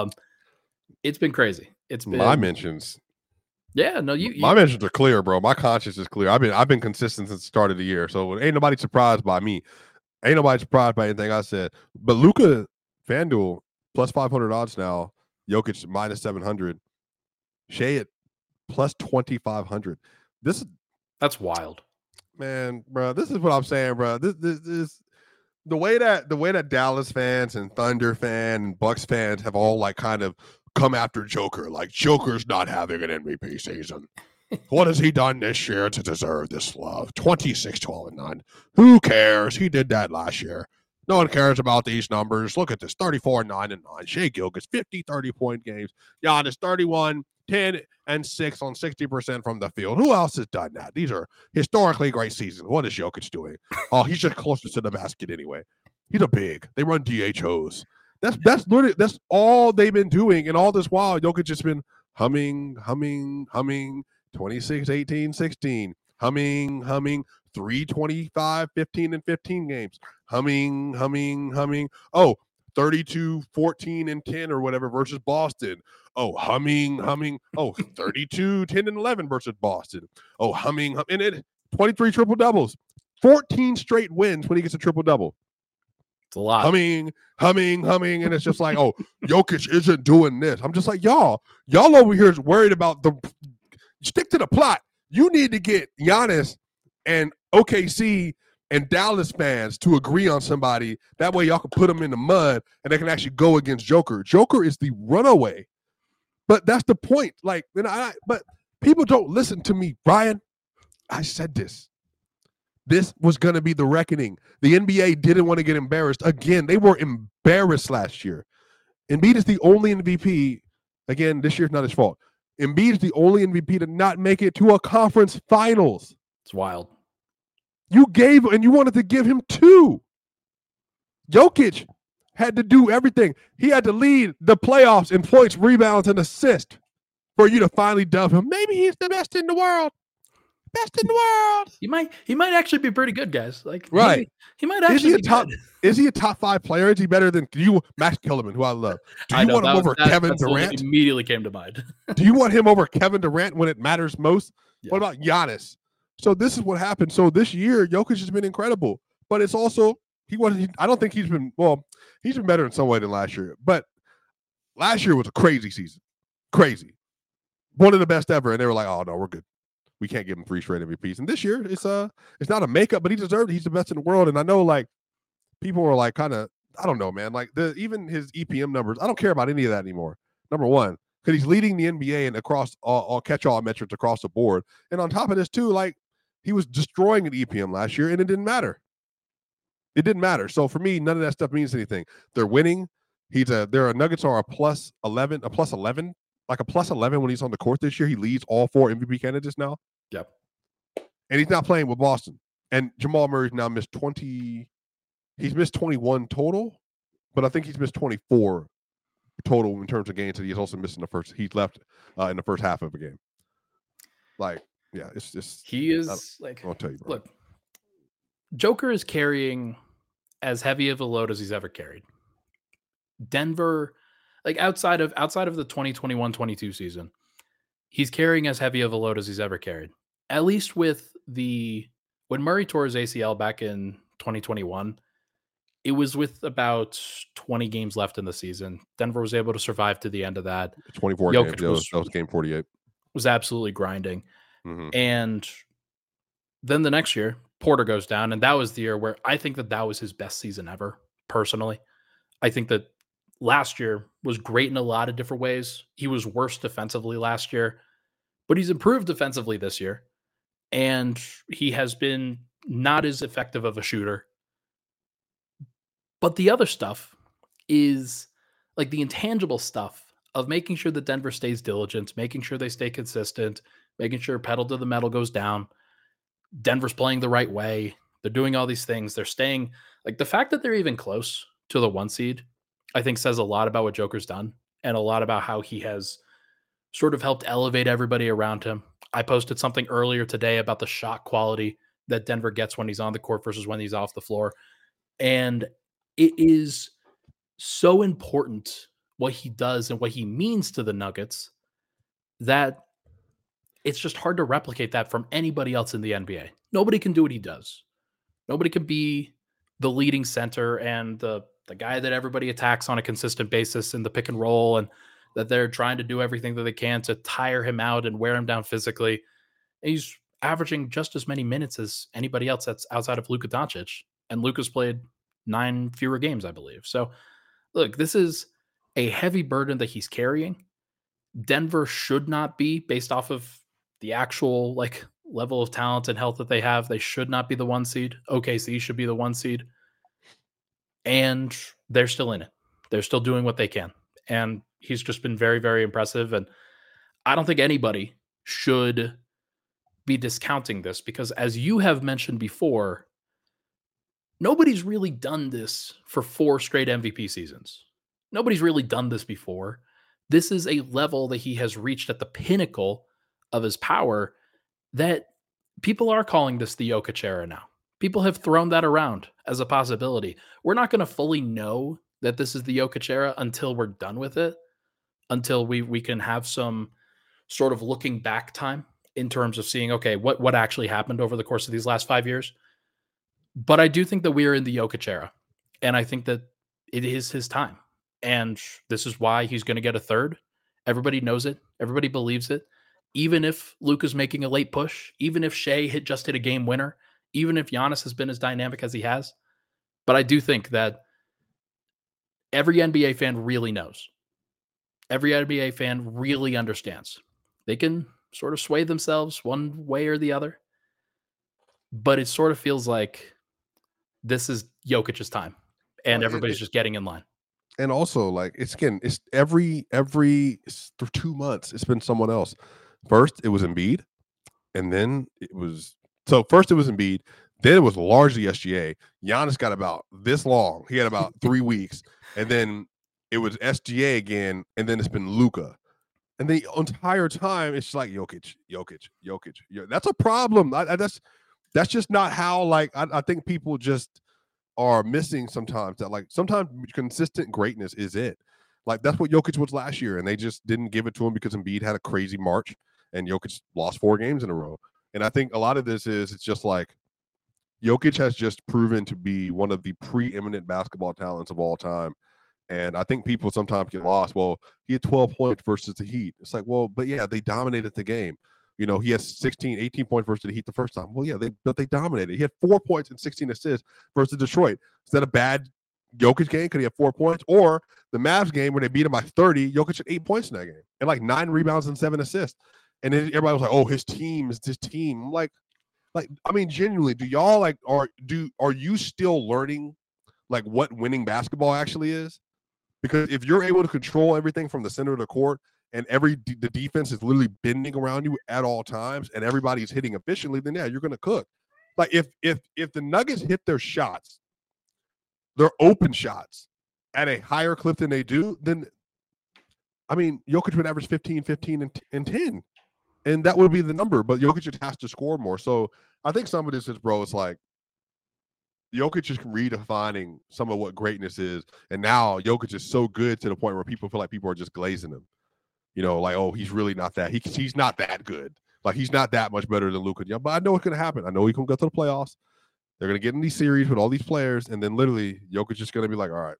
It's been crazy. It's been my mentions. Yeah, no, my mentions are clear, bro. My conscience is clear. I've been consistent since the start of the year. So ain't nobody surprised by me. Ain't nobody surprised by anything I said. But Luka, FanDuel, plus 500 odds now. Jokic, minus 700. Shea at plus 2,500. That's wild. Man, bro, this is what I'm saying, bro. This the way that Dallas fans and Thunder fans and Bucks fans have all like kind of come after Joker. Like, Joker's not having an MVP season. What has he done this year to deserve this love? 26, 12, and 9. Who cares? He did that last year. No one cares about these numbers. Look at this. 34, 9, and 9. Shea Gilgeous, 50, 30-point games. Giannis, 31, 10, and 6 on 60% from the field. Who else has done that? These are historically great seasons. What is Jokic doing? Oh, he's just closer to the basket anyway. He's a big. They run DHOs. That's literally, that's all they've been doing. And all this while, Jokic has been humming. 26, 18, 16. humming, 325, 15 and 15 games, humming. Oh, 32, 14 and 10 or whatever versus Boston. Oh, humming. Oh, 32, 10 and 11 versus Boston. Oh, humming. And it 23 triple doubles, 14 straight wins when he gets a triple double. It's a lot. Humming. And it's just like, oh, Jokic isn't doing this. I'm just like, y'all over here is worried about stick to the plot. You need to get Giannis and OKC and Dallas fans to agree on somebody. That way y'all can put them in the mud and they can actually go against Joker. Joker is the runaway. But that's the point. Like, but people don't listen to me, Brian. I said this. This was going to be the reckoning. The NBA didn't want to get embarrassed. Again, they were embarrassed last year. Embiid is the only MVP. Again, this year's not his fault. Embiid is the only MVP to not make it to a conference finals. It's wild. You wanted to give him 2. Jokic had to do everything. He had to lead the playoffs in points, rebounds, and assists for you to finally dub him. Maybe he's the best in the world. Best in the world. He might actually be pretty good, guys. Like, right. He might actually be good. Is he a top 5 player? Is he better than Max Kellerman, who I love? Do you want him over Kevin Durant? Immediately came to mind. Do you want him over Kevin Durant when it matters most? Yeah. What about Giannis? So this is what happened. So this year, Jokic has been incredible, but it's also I don't think he's been better in some way than last year. But last year was a crazy season, crazy, one of the best ever, and they were like, "Oh no, we're good. We can't give him 3 straight MVPs." And this year, it's not a makeup, but he deserved it. He's the best in the world, and I know like people are like kind of, I don't know, man. Like even his EPM numbers, I don't care about any of that anymore. Number one, because he's leading the NBA and across all catch-all metrics across the board, and on top of this too, like he was destroying an EPM last year, and it didn't matter. It didn't matter. So for me, none of that stuff means anything. They're winning. Nuggets are a plus 11, like a plus 11 when he's on the court this year. He leads all 4 MVP candidates now. Yep. And he's not playing with Boston. And Jamal Murray's now missed 20. He's missed 21 total, but I think he's missed 24 total in terms of games that he's also missed in the first. He's left in the first half of a game. Like, yeah, it's just. He is like. I'll tell you, bro. Look, Joker is carrying as heavy of a load as he's ever carried. Denver, like outside of the 2021-22 season, he's carrying as heavy of a load as he's ever carried. At least with when Murray tore his ACL back in 2021, it was with about 20 games left in the season. Denver was able to survive to the end of that. 24 Jokic games. That was game 48. Was absolutely grinding. Mm-hmm. And then the next year, Porter goes down, and that was the year where I think that was his best season ever, personally. I think that last year was great in a lot of different ways. He was worse defensively last year, but he's improved defensively this year. And he has been not as effective of a shooter. But the other stuff is like the intangible stuff of making sure that Denver stays diligent, making sure they stay consistent, making sure pedal to the metal goes down. Denver's playing the right way. They're doing all these things. They're staying, like the fact that they're even close to the 1 seed, I think says a lot about what Joker's done and a lot about how he has sort of helped elevate everybody around him. I posted something earlier today about the shot quality that Denver gets when he's on the court versus when he's off the floor. And it is so important what he does and what he means to the Nuggets that it's just hard to replicate that from anybody else in the NBA. Nobody can do what he does. Nobody can be the leading center and the guy that everybody attacks on a consistent basis in the pick and roll, and that they're trying to do everything that they can to tire him out and wear him down physically. And he's averaging just as many minutes as anybody else that's outside of Luka Doncic. And Luka's played 9 fewer games, I believe. So look, this is a heavy burden that he's carrying. Denver should not be, based off of the actual like level of talent and health that they have, they should not be the 1 seed. OKC should be the 1 seed. And they're still in it. They're still doing what they can. And he's just been very, very impressive. And I don't think anybody should be discounting this because, as you have mentioned before, nobody's really done this for 4 straight MVP seasons. Nobody's really done this before. This is a level that he has reached at the pinnacle of his power that people are calling this the Jokic era now. People have thrown that around as a possibility. We're not going to fully know that this is the Jokic era until we're done with it, until we can have some sort of looking back time in terms of seeing, okay, what actually happened over the course of these last 5 years. But I do think that we are in the Jokic era, and I think that it is his time. And this is why he's going to get a third. Everybody knows it. Everybody believes it. Even if Luke is making a late push, even if Shea just hit a game winner, even if Giannis has been as dynamic as he has. But I do think that every NBA fan really knows. Every NBA fan really understands. They can sort of sway themselves one way or the other. But it sort of feels like this is Jokic's time. And everybody's just getting in line. And also, like, it's every 2 months, it's been someone else. First, it was Embiid, and then first it was Embiid, then it was largely SGA. Giannis got about this long. He had about 3 weeks, and then it was SGA again, and then it's been Luka. And the entire time, it's like Jokic. That's a problem. That's just not how, like, I think people just are missing sometimes that, like, sometimes consistent greatness is it. Like, that's what Jokic was last year, and they just didn't give it to him because Embiid had a crazy March and Jokic lost 4 games in a row. And I think a lot of this is, it's just like Jokic has just proven to be one of the preeminent basketball talents of all time. And I think people sometimes get lost. Well, he had 12 points versus the Heat. It's like, well, but yeah, they dominated the game. You know, he has 18 points versus the Heat the first time. Well, yeah, they dominated. He had 4 points and 16 assists versus Detroit. Is that a bad Jokic game? Could he have 4 points? Or the Mavs game where they beat him by 30, Jokic had 8 points in that game and like 9 rebounds and 7 assists. And then everybody was like, oh, his team is this team. I'm like, I mean, genuinely, do y'all are you still learning like what winning basketball actually is? Because if you're able to control everything from the center of the court and the defense is literally bending around you at all times and everybody's hitting efficiently, then yeah, you're going to cook. Like if the Nuggets hit their shots, their open shots at a higher clip than they do, then I mean, Jokic would average 15, and 10. And that would be the number, but Jokic just has to score more. So I think some of this is, bro, it's like Jokic is redefining some of what greatness is. And now Jokic is so good to the point where people feel like people are just glazing him. You know, like, oh, he's really not that. He's not that good. Like, he's not that much better than Luka. Yeah, but I know what's going to happen. I know he can go to the playoffs. They're going to get in these series with all these players. And then literally Jokic is going to be like, all right,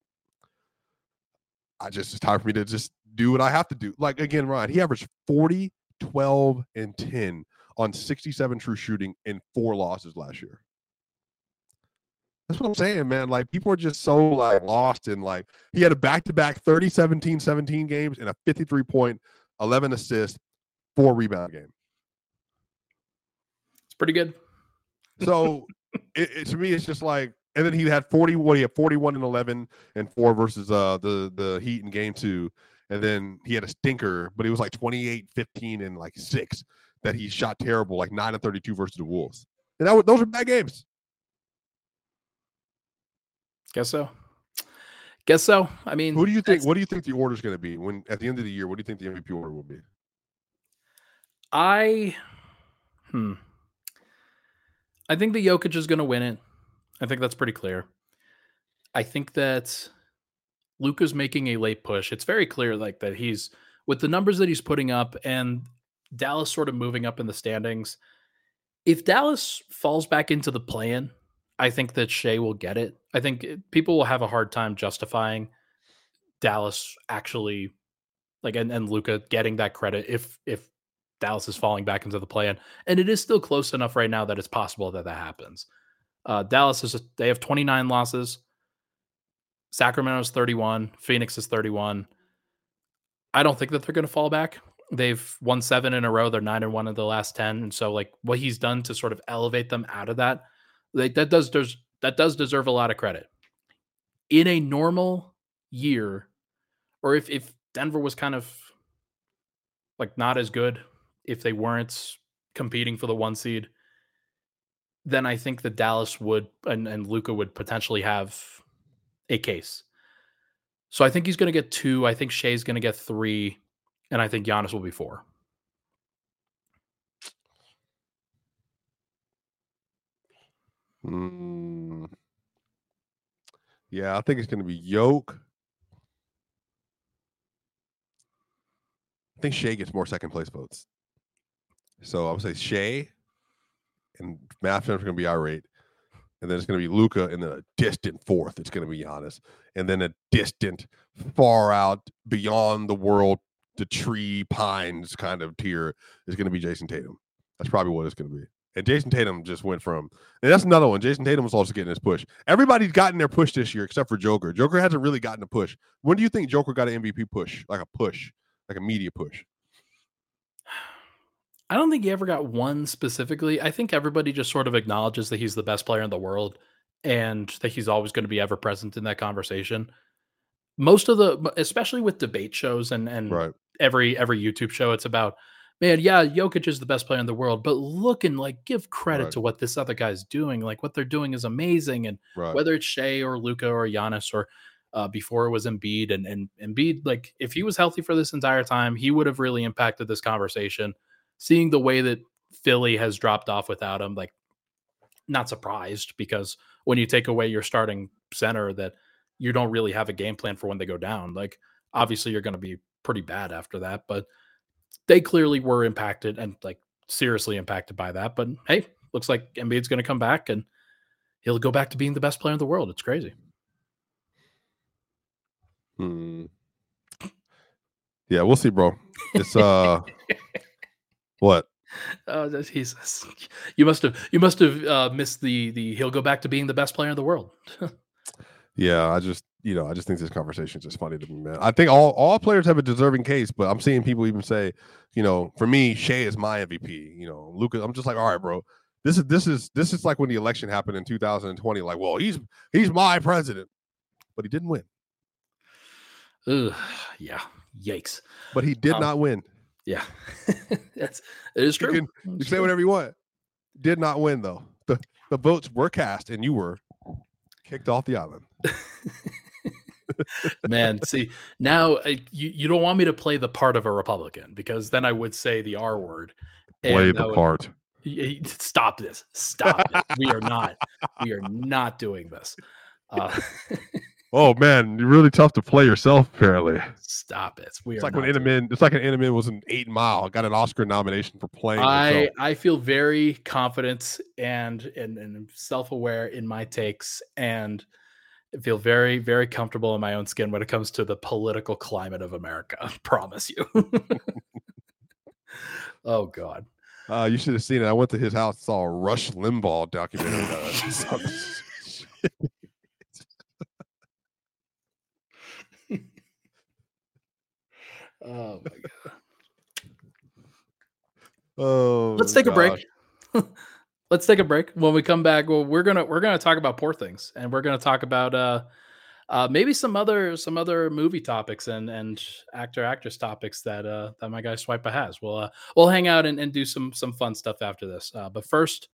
it's time for me to just do what I have to do. Like, again, Ryan, he averaged 40, 12, and 10 on 67 true shooting in 4 losses last year. That's what I'm saying, man. Like, people are just so like lost in, like, he had a back-to-back 30, 17 games and a 53-point, 11 assist, 4 rebound game. It's pretty good. So to me, it's just like, and then he had 41 and 11 and 4 versus the Heat in game 2. And then he had a stinker, but it was like 28, 15, and like 6 that he shot terrible, like 9 and 32 versus the Wolves. And those are bad games. Guess so. I mean, what do you think the order is going to be when at the end of the year? What do you think the MVP order will be? I think the Jokic is going to win it. I think that's pretty clear. I think that Luka's making a late push. It's very clear, like, that he's, with the numbers that he's putting up and Dallas sort of moving up in the standings. If Dallas falls back into the play-in, I think that Shea will get it. I think people will have a hard time justifying Dallas actually, like, and Luka getting that credit if Dallas is falling back into the play-in. And it is still close enough right now that it's possible that happens. Dallas they have 29 losses. Sacramento's 31. Phoenix is 31. I don't think that they're going to fall back. They've won 7 in a row. They're 9-1 in the last 10. And so, like, what he's done to sort of elevate them out of that, like, that does deserve a lot of credit. In a normal year, or if Denver was kind of like not as good, if they weren't competing for the 1 seed, then I think that Dallas would and Luka would potentially have a case. So I think he's going to get 2. I think Shea's going to get 3, and I think Giannis will be 4. Yeah, I think it's going to be Yoke. I think Shea gets more second place votes. So I would say Shea and Matt Fenner are going to be irate. And then it's going to be Luka, and then a distant fourth. It's going to be Giannis. And then a distant, far out, beyond the world, the tree pines kind of tier is going to be Jason Tatum. That's probably what it's going to be. And Jason Tatum just went from, and that's another one. Jason Tatum was also getting his push. Everybody's gotten their push this year except for Joker. Joker hasn't really gotten a push. When do you think Joker got an MVP push? Like a media push? I don't think he ever got one specifically. I think everybody just sort of acknowledges that he's the best player in the world and that he's always going to be ever present in that conversation. Most of the, especially with debate shows and Right. every YouTube show, it's about, man, yeah, Jokic is the best player in the world, but look and like give credit Right. to what this other guy's doing. Like what they're doing is amazing. And Right. whether it's Shea or Luka or Giannis or before it was Embiid and Embiid, like if he was healthy for this entire time, he would have really impacted this conversation. Seeing the way that Philly has dropped off without him, like not surprised, because when you take away your starting center, that you don't really have a game plan for when they go down. Like obviously you're going to be pretty bad after that, but they clearly were impacted and like seriously impacted by that. But hey, looks like Embiid's going to come back and he'll go back to being the best player in the world. It's crazy. Yeah, we'll see, bro. It's what? Oh, you must have missed the he'll go back to being the best player in the world. Yeah, I just think this conversation is just funny to me, man. I think all players have a deserving case, but I'm seeing people even say, for me, Shea is my MVP. Luka, I'm just like, all right, bro. This is like when the election happened in 2020. Like, well, he's my president, but he didn't win. Ugh, yeah, yikes! But he did not win. Yeah, it is true. You can say whatever you want. Did not win though. The votes were cast, and you were kicked off the island. Man, see, now you don't want me to play the part of a Republican, because then I would say the R word. Play the part. Stop this. Stop it. We are not doing this. Oh man, you're really tough to play yourself. Apparently, stop it. It's like when Edelman was in 8 Mile, got an Oscar nomination for playing. I feel very confident and self-aware in my takes, and I feel very, very comfortable in my own skin when it comes to the political climate of America. I promise you. Oh God. You should have seen it. I went to his house, saw a Rush Limbaugh documentary. Oh my God. Oh, let's take a break. Let's take a break. When we come back, well, we're gonna talk about Poor Things, and we're gonna talk about maybe some other movie topics and actress topics that my guy Swipa has. We'll hang out and do some fun stuff after this. But first.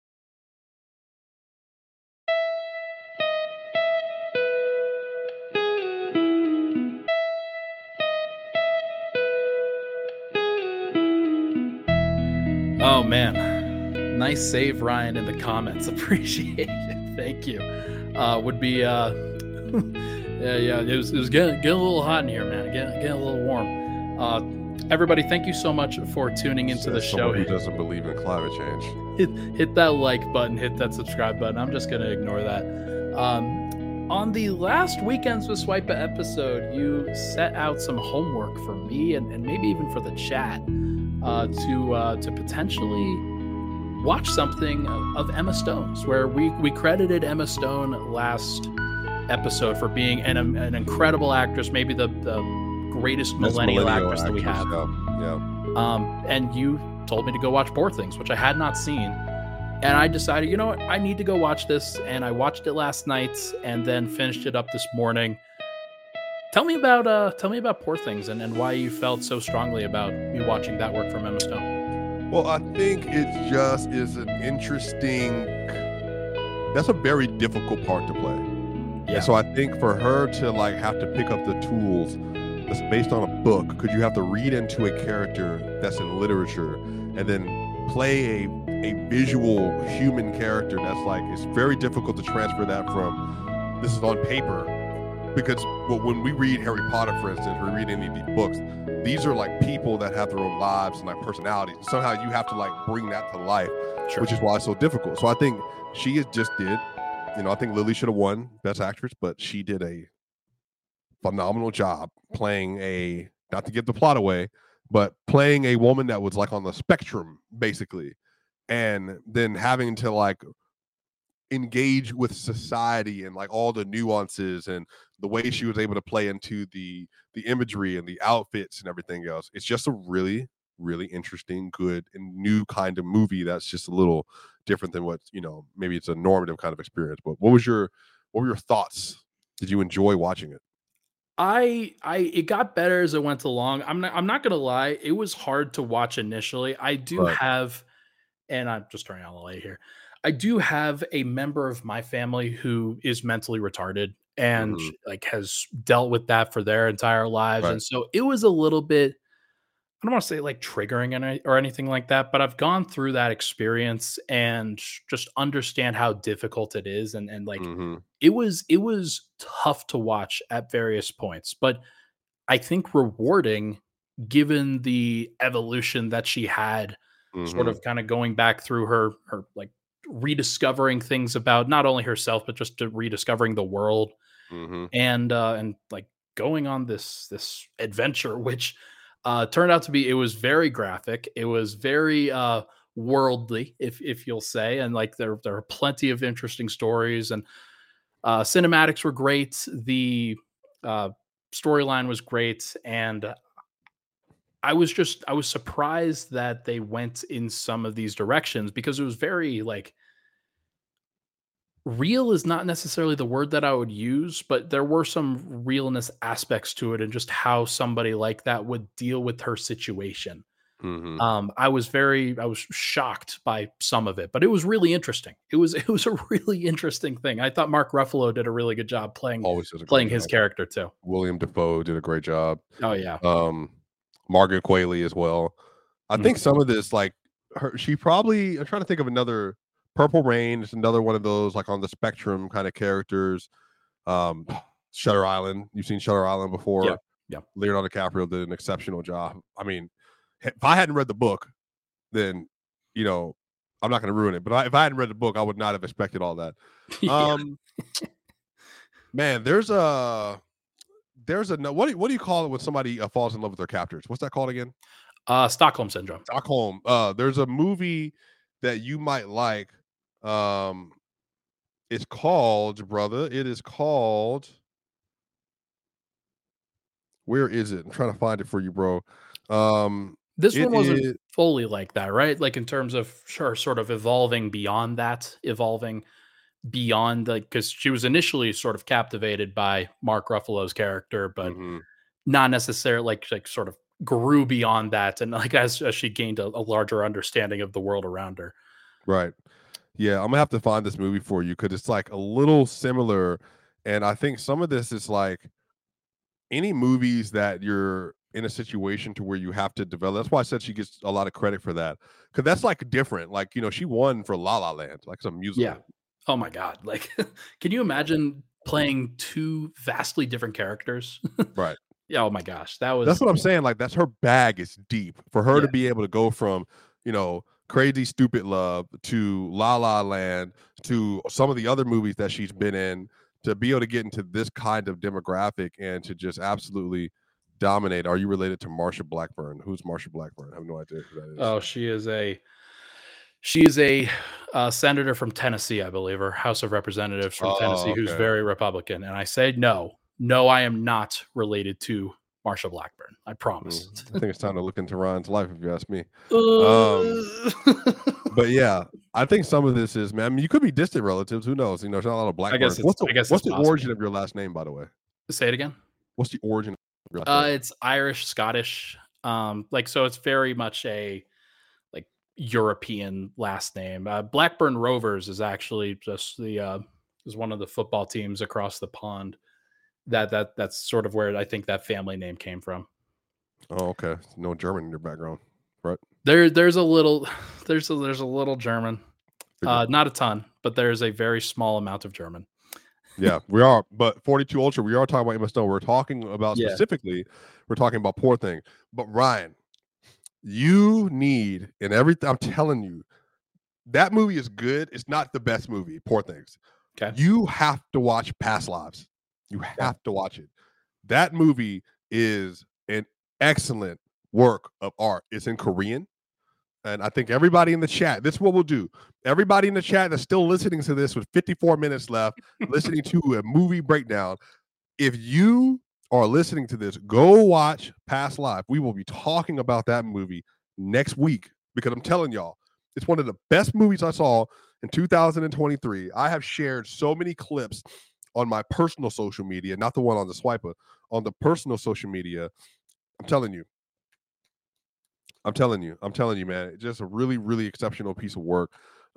Oh man, nice save, Ryan, in the comments. Appreciate it. Thank you. Would be yeah. It was getting a little hot in here, man. Getting a little warm. Everybody, thank you so much for tuning into the show. Who doesn't believe in climate change? Hit that like button, hit that subscribe button. I'm just gonna ignore that. On the last Weekends with Swipa episode, you set out some homework for me and maybe even for the chat. To potentially watch something of Emma Stone's, where we credited Emma Stone last episode for being an incredible actress, maybe the greatest millennial actress that we have. Yeah. And you told me to go watch Poor Things, which I had not seen, and I decided, you know what, I need to go watch this, and I watched it last night and then finished it up this morning. Tell me about Poor Things and why you felt so strongly about me watching that work from Emma Stone. Well, I think it just is an interesting. That's a very difficult part to play. Yeah. And so I think for her to like have to pick up the tools that's based on a book, because you have to read into a character that's in literature and then play a visual human character that's like, it's very difficult to transfer that from this is on paper, because when we read Harry Potter, for instance, we read any of these books, these are like people that have their own lives and like personalities. Somehow you have to like bring that to life, which is why it's so difficult. So I think she just did, I think Lily should have won Best Actress, but she did a phenomenal job playing not to give the plot away, but playing a woman that was like on the spectrum, basically, and then having to like engage with society and like all the nuances and the way she was able to play into the imagery and the outfits and everything else. It's just a really, really interesting, good, and new kind of movie that's just a little different than what, maybe it's a normative kind of experience. But what were your thoughts? Did you enjoy watching it? It got better as it went along. I'm not gonna lie, it was hard to watch initially. I do Right. have, and I'm just turning on the light here. I do have a member of my family who is mentally retarded and Mhm. like has dealt with that for their entire lives. Right. And so it was a little bit, I don't want to say like triggering or anything like that, but I've gone through that experience and just understand how difficult it is. And like Mhm. it was tough to watch at various points, but I think rewarding given the evolution that she had, sort Mhm. of kind of going back through her like rediscovering things about not only herself, but just to rediscovering the world Mhm. and like going on this adventure, which turned out to be, it was very graphic. It was very worldly, if you'll say, and like there are plenty of interesting stories and cinematics were great. The uh, storyline was great, and I was surprised that they went in some of these directions because it was very like real is not necessarily the word that I would use, but there were some realness aspects to it and just how somebody like that would deal with her situation. Mhm. I was shocked by some of it, but it was really interesting. It was a really interesting thing. I thought Mark Ruffalo did a really good job Always does a great playing his job. character too. William Dafoe did a great job. Oh yeah. Um, Margaret Qualley as well. I Mhm. think some of this, like she probably. I'm trying to think of another. Purple Rain is another one of those like on the spectrum kind of characters. Um, Shutter Island. You've seen Shutter Island Yeah. before. Yeah. Leonardo DiCaprio did an exceptional job. I mean, if I hadn't read the book, then you know I'm not going to ruin it. But if I hadn't read the book, I would not have expected all that. Yeah. Um, man, there's a no. What do you call it when somebody falls in love with their captors? What's that called again? Stockholm syndrome. Stockholm. There's a movie that you might like. Um, it's called, brother. It is called. Where is it? I'm trying to find it for you, bro. This It one wasn't is. fully like that, right? Like in terms of her sort of evolving beyond that, evolving beyond like because she was initially sort of captivated by Mark Ruffalo's character, but Mhm. not necessarily like sort of grew beyond that, and like as she gained a larger understanding of the world around her. Right. Yeah, I'm gonna have to find this movie for you because it's like a little similar, and I think some of this is like any movies that you're in a situation to where you have to develop. That's why I said she gets a lot of credit for that because that's like different. Like she won for La La Land, like it's a Yeah. musical. Oh my god. Like, can you imagine playing two vastly different characters? Right. Yeah. Oh my gosh, that That's was what I'm saying. Like that's her bag is deep for her yeah. to be able to go from Crazy Stupid Love to La La Land to some of the other movies that she's been in to be able to get into this kind of demographic and to just absolutely dominate. Are you related to Marsha Blackburn? Who's Marsha Blackburn? I have no idea who that is. Oh, she is a senator from Tennessee, I believe, or House of Representatives from Oh, Tennessee, who's okay. very Republican. And I say no, no, I am not related to Marsha Blackburn. I promise. I think it's time to look into Ryan's life, if you ask me. Um, Uh, but yeah, I think some of this is, man. I mean, you could be distant relatives. Who knows? There's not a lot of Blackburns. I guess it's What's the origin possible. of your last name, by the way? Say it again. What's the origin of your last name? It's Irish, Scottish. Like so, it's very much a like European last name. Blackburn Rovers is actually just the is one of the football teams across the pond. That's sort of where I think that family name came from. Oh, okay. No German in your background, right? There's a little there's a little German. Not a ton, but there's a very small amount of German. Yeah, we are. But 42 Ultra, we are talking about Emma Stone. We're talking about specifically, we're talking about Poor Thing. But Ryan, you need, and everything, I'm telling you, that movie is good. It's not the best movie, Poor Things. Okay. You have to watch Past Lives. You have to watch it. That movie is an excellent work of art. It's in Korean. And I think everybody in the chat, this is what we'll do. Everybody in the chat that's still listening to this with 54 minutes left, listening to a movie breakdown, if you are listening to this, go watch Past Life. We will be talking about that movie next week because I'm telling y'all, it's one of the best movies I saw in 2023. I have shared so many clips on my personal social media, not the one on the Swiper, on the personal social media. I'm telling you, man, it's just a really, really exceptional piece of work.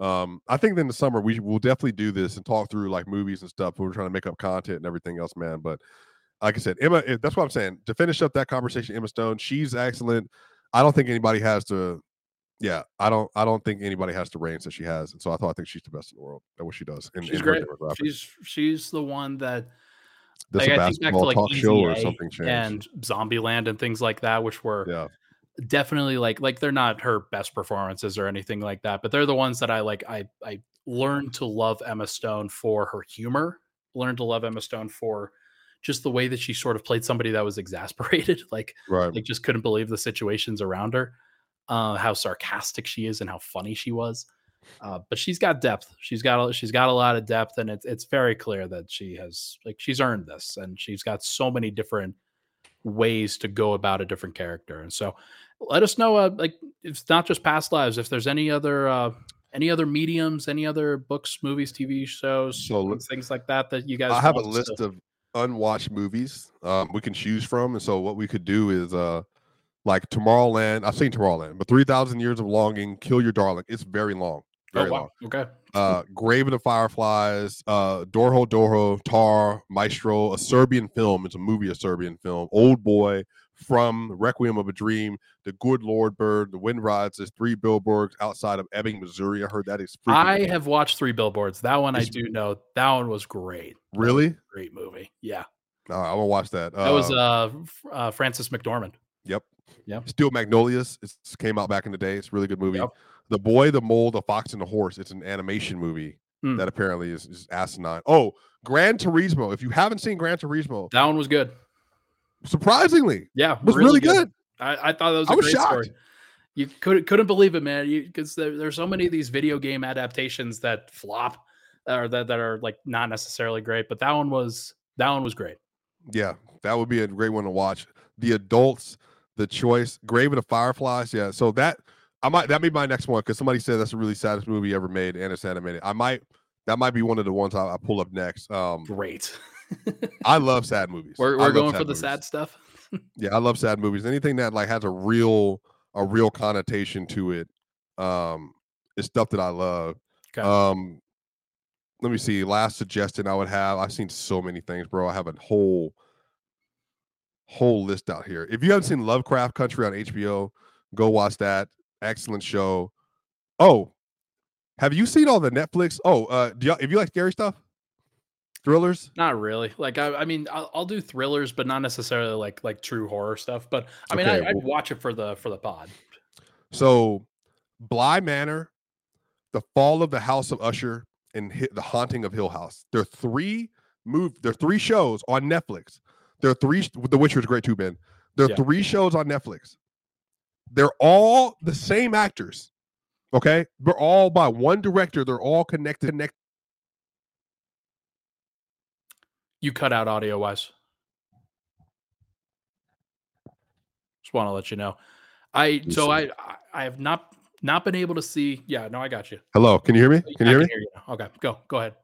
I think in the summer we will definitely do this and talk through like movies and stuff. We're trying to make up content and everything else, man. But like I said, Emma, that's what I'm saying. To finish up that conversation, Emma Stone, she's excellent. I don't think anybody has to. Yeah, I don't think anybody has the range that she has, and so I think she's the best in the world at what she does. She's great. She's the one that. Like, I think back to like talk show or something changed. And Zombieland and things like that, which were definitely like they're not her best performances or anything like that, but they're the ones that I like. I learned to love Emma Stone for her humor. Learned to love Emma Stone for just the way that she sort of played somebody that was exasperated, like just couldn't believe the situations around her. How sarcastic she is and how funny she was. But she's got depth. She's got a lot of depth, and it's very clear that she's earned this, and she's got so many different ways to go about a different character. And so let us know, like, it's not just Past Lives, if there's any other mediums, any other books, movies, TV shows, things like that you guys. I have a list of unwatched movies we can choose from, and so what we could do is like Tomorrowland. I've seen Tomorrowland, but 3,000 Years of Longing, Kill Your Darling. It's very long. Very long. Okay. Grave of the Fireflies, Dorho Dorho, Tar, Maestro, a Serbian film. It's a movie, a Serbian film. Old Boy, From, Requiem of a Dream, The Good Lord Bird, The Wind Rises, 3 Billboards Outside of Ebbing, Missouri. I heard that is freaking I have watched 3 Billboards. That one I do know. That one was great. Really? Was a great movie. Yeah. All right, I'm gonna watch that. That was Frances McDormand. Yep. Yep. Steel Magnolias. It came out back in the day. It's a really good movie. Yep. The Boy, the Mole, the Fox, and the Horse. It's an animation movie that apparently is asinine. Oh, Gran Turismo. If you haven't seen Gran Turismo, that one was good. Surprisingly, yeah, was really good. I thought that was a great story. You couldn't believe it, man. Because there's so many of these video game adaptations that flop, or that are like not necessarily great. But that one was great. Yeah, that would be a great one to watch. The Adults, The Choice, Grave of the Fireflies. Yeah, so that may be my next one because somebody said that's the really saddest movie ever made and it's animated. That might be one of the ones I pull up next. Great. I love sad movies. We're going for the sad stuff. Yeah, I love sad movies. Anything that like has a real connotation to it is stuff that I love. Okay. Let me see. Last suggestion I would have. I've seen so many things, bro. I have a whole list out here. If you haven't seen Lovecraft Country on HBO, go watch that. Excellent show. Oh, have you seen all the Netflix? If you like scary stuff, thrillers? Not really. Like I mean, I'll do thrillers, but not necessarily like true horror stuff. But I mean, I'd watch it for the pod. So, Bly Manor, The Fall of the House of Usher, and The Haunting of Hill House. There are 3 shows on Netflix. There are 3. The Witcher is great too, Ben. There are 3 shows on Netflix. They're all the same actors. Okay, they're all by one director. They're all connected. You cut out audio wise. Just want to let you know. I have not been able to see. Yeah, no, I got you. Hello, can you hear me? Can you hear me? Hear you. Okay, go ahead.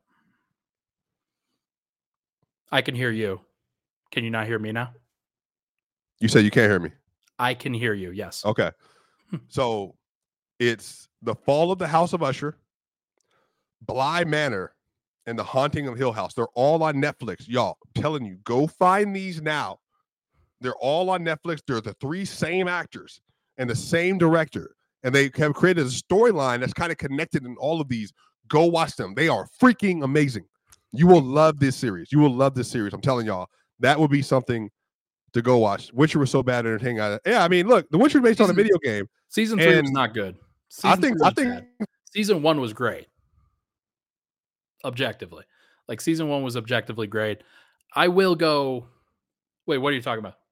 I can hear you. Can you not hear me now? You said you can't hear me. I can hear you. Yes. Okay. So it's The Fall of the House of Usher, Bly Manor, and The Haunting of Hill House. They're all on Netflix. Y'all, I'm telling you, go find these now. They're all on Netflix. They're the 3 same actors and the same director. and they have created a storyline that's kind of connected in all of these. Go watch them. They are freaking amazing. You will love this series. You will love this series. I'm telling y'all, that would be something to go watch. Witcher was so bad entertaining. Yeah, I mean, look, The Witcher based on a video game. Season 3 was not good. I think season 1 was great. Objectively. Like season 1 was objectively great. I will go. Wait, what are you talking about?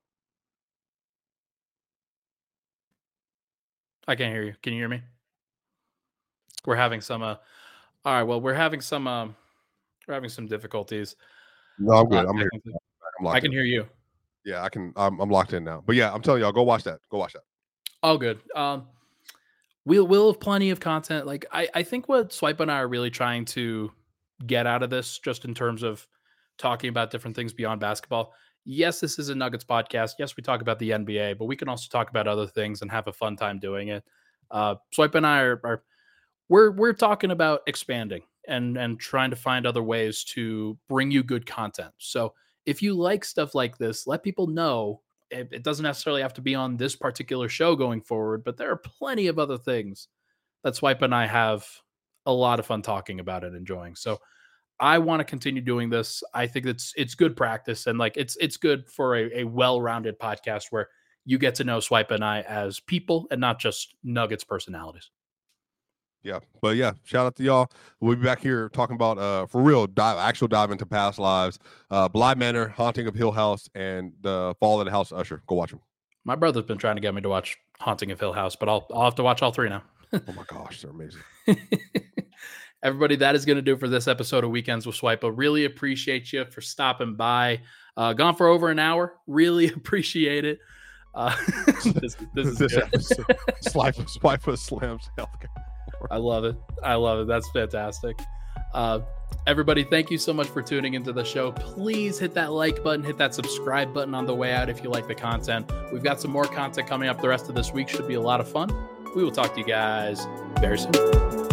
I can't hear you. Can you hear me? We're having some all right, well, we're having some difficulties. No, I'm good. I'm here. I can hear you. Yeah, I can. I'm locked in now. But yeah, I'm telling y'all, go watch that. Go watch that. Oh, good. We'll have plenty of content. Like I think what Swipe and I are really trying to get out of this, just in terms of talking about different things beyond basketball. Yes, this is a Nuggets podcast. Yes, we talk about the NBA, but we can also talk about other things and have a fun time doing it. Swipe and I we're talking about expanding and trying to find other ways to bring you good content. So if you like stuff like this, let people know. It doesn't necessarily have to be on this particular show going forward, but there are plenty of other things that Swipe and I have a lot of fun talking about and enjoying. So I want to continue doing this. I think it's good practice, and like it's good for a well-rounded podcast where you get to know Swipe and I as people and not just Nuggets personalities. Yeah, but yeah, shout out to y'all. We'll be back here talking about for real dive into past lives, Bly Manor, Haunting of Hill House, and the Fall of the House Usher. Go watch them. My brother's been trying to get me to watch Haunting of Hill House, but I'll have to watch all 3 now. Oh my gosh, they're amazing. Everybody, that is going to do for this episode of Weekends with Swipe. I really appreciate you for stopping by. Gone for over an hour. Really appreciate it. This is Swipe slams healthcare. I love it. That's fantastic. Everybody, thank you so much for tuning into the show. Please hit that like button, hit that subscribe button on the way out if you like the content. We've got some more content coming up the rest of this week. Should be a lot of fun. We will talk to you guys very soon.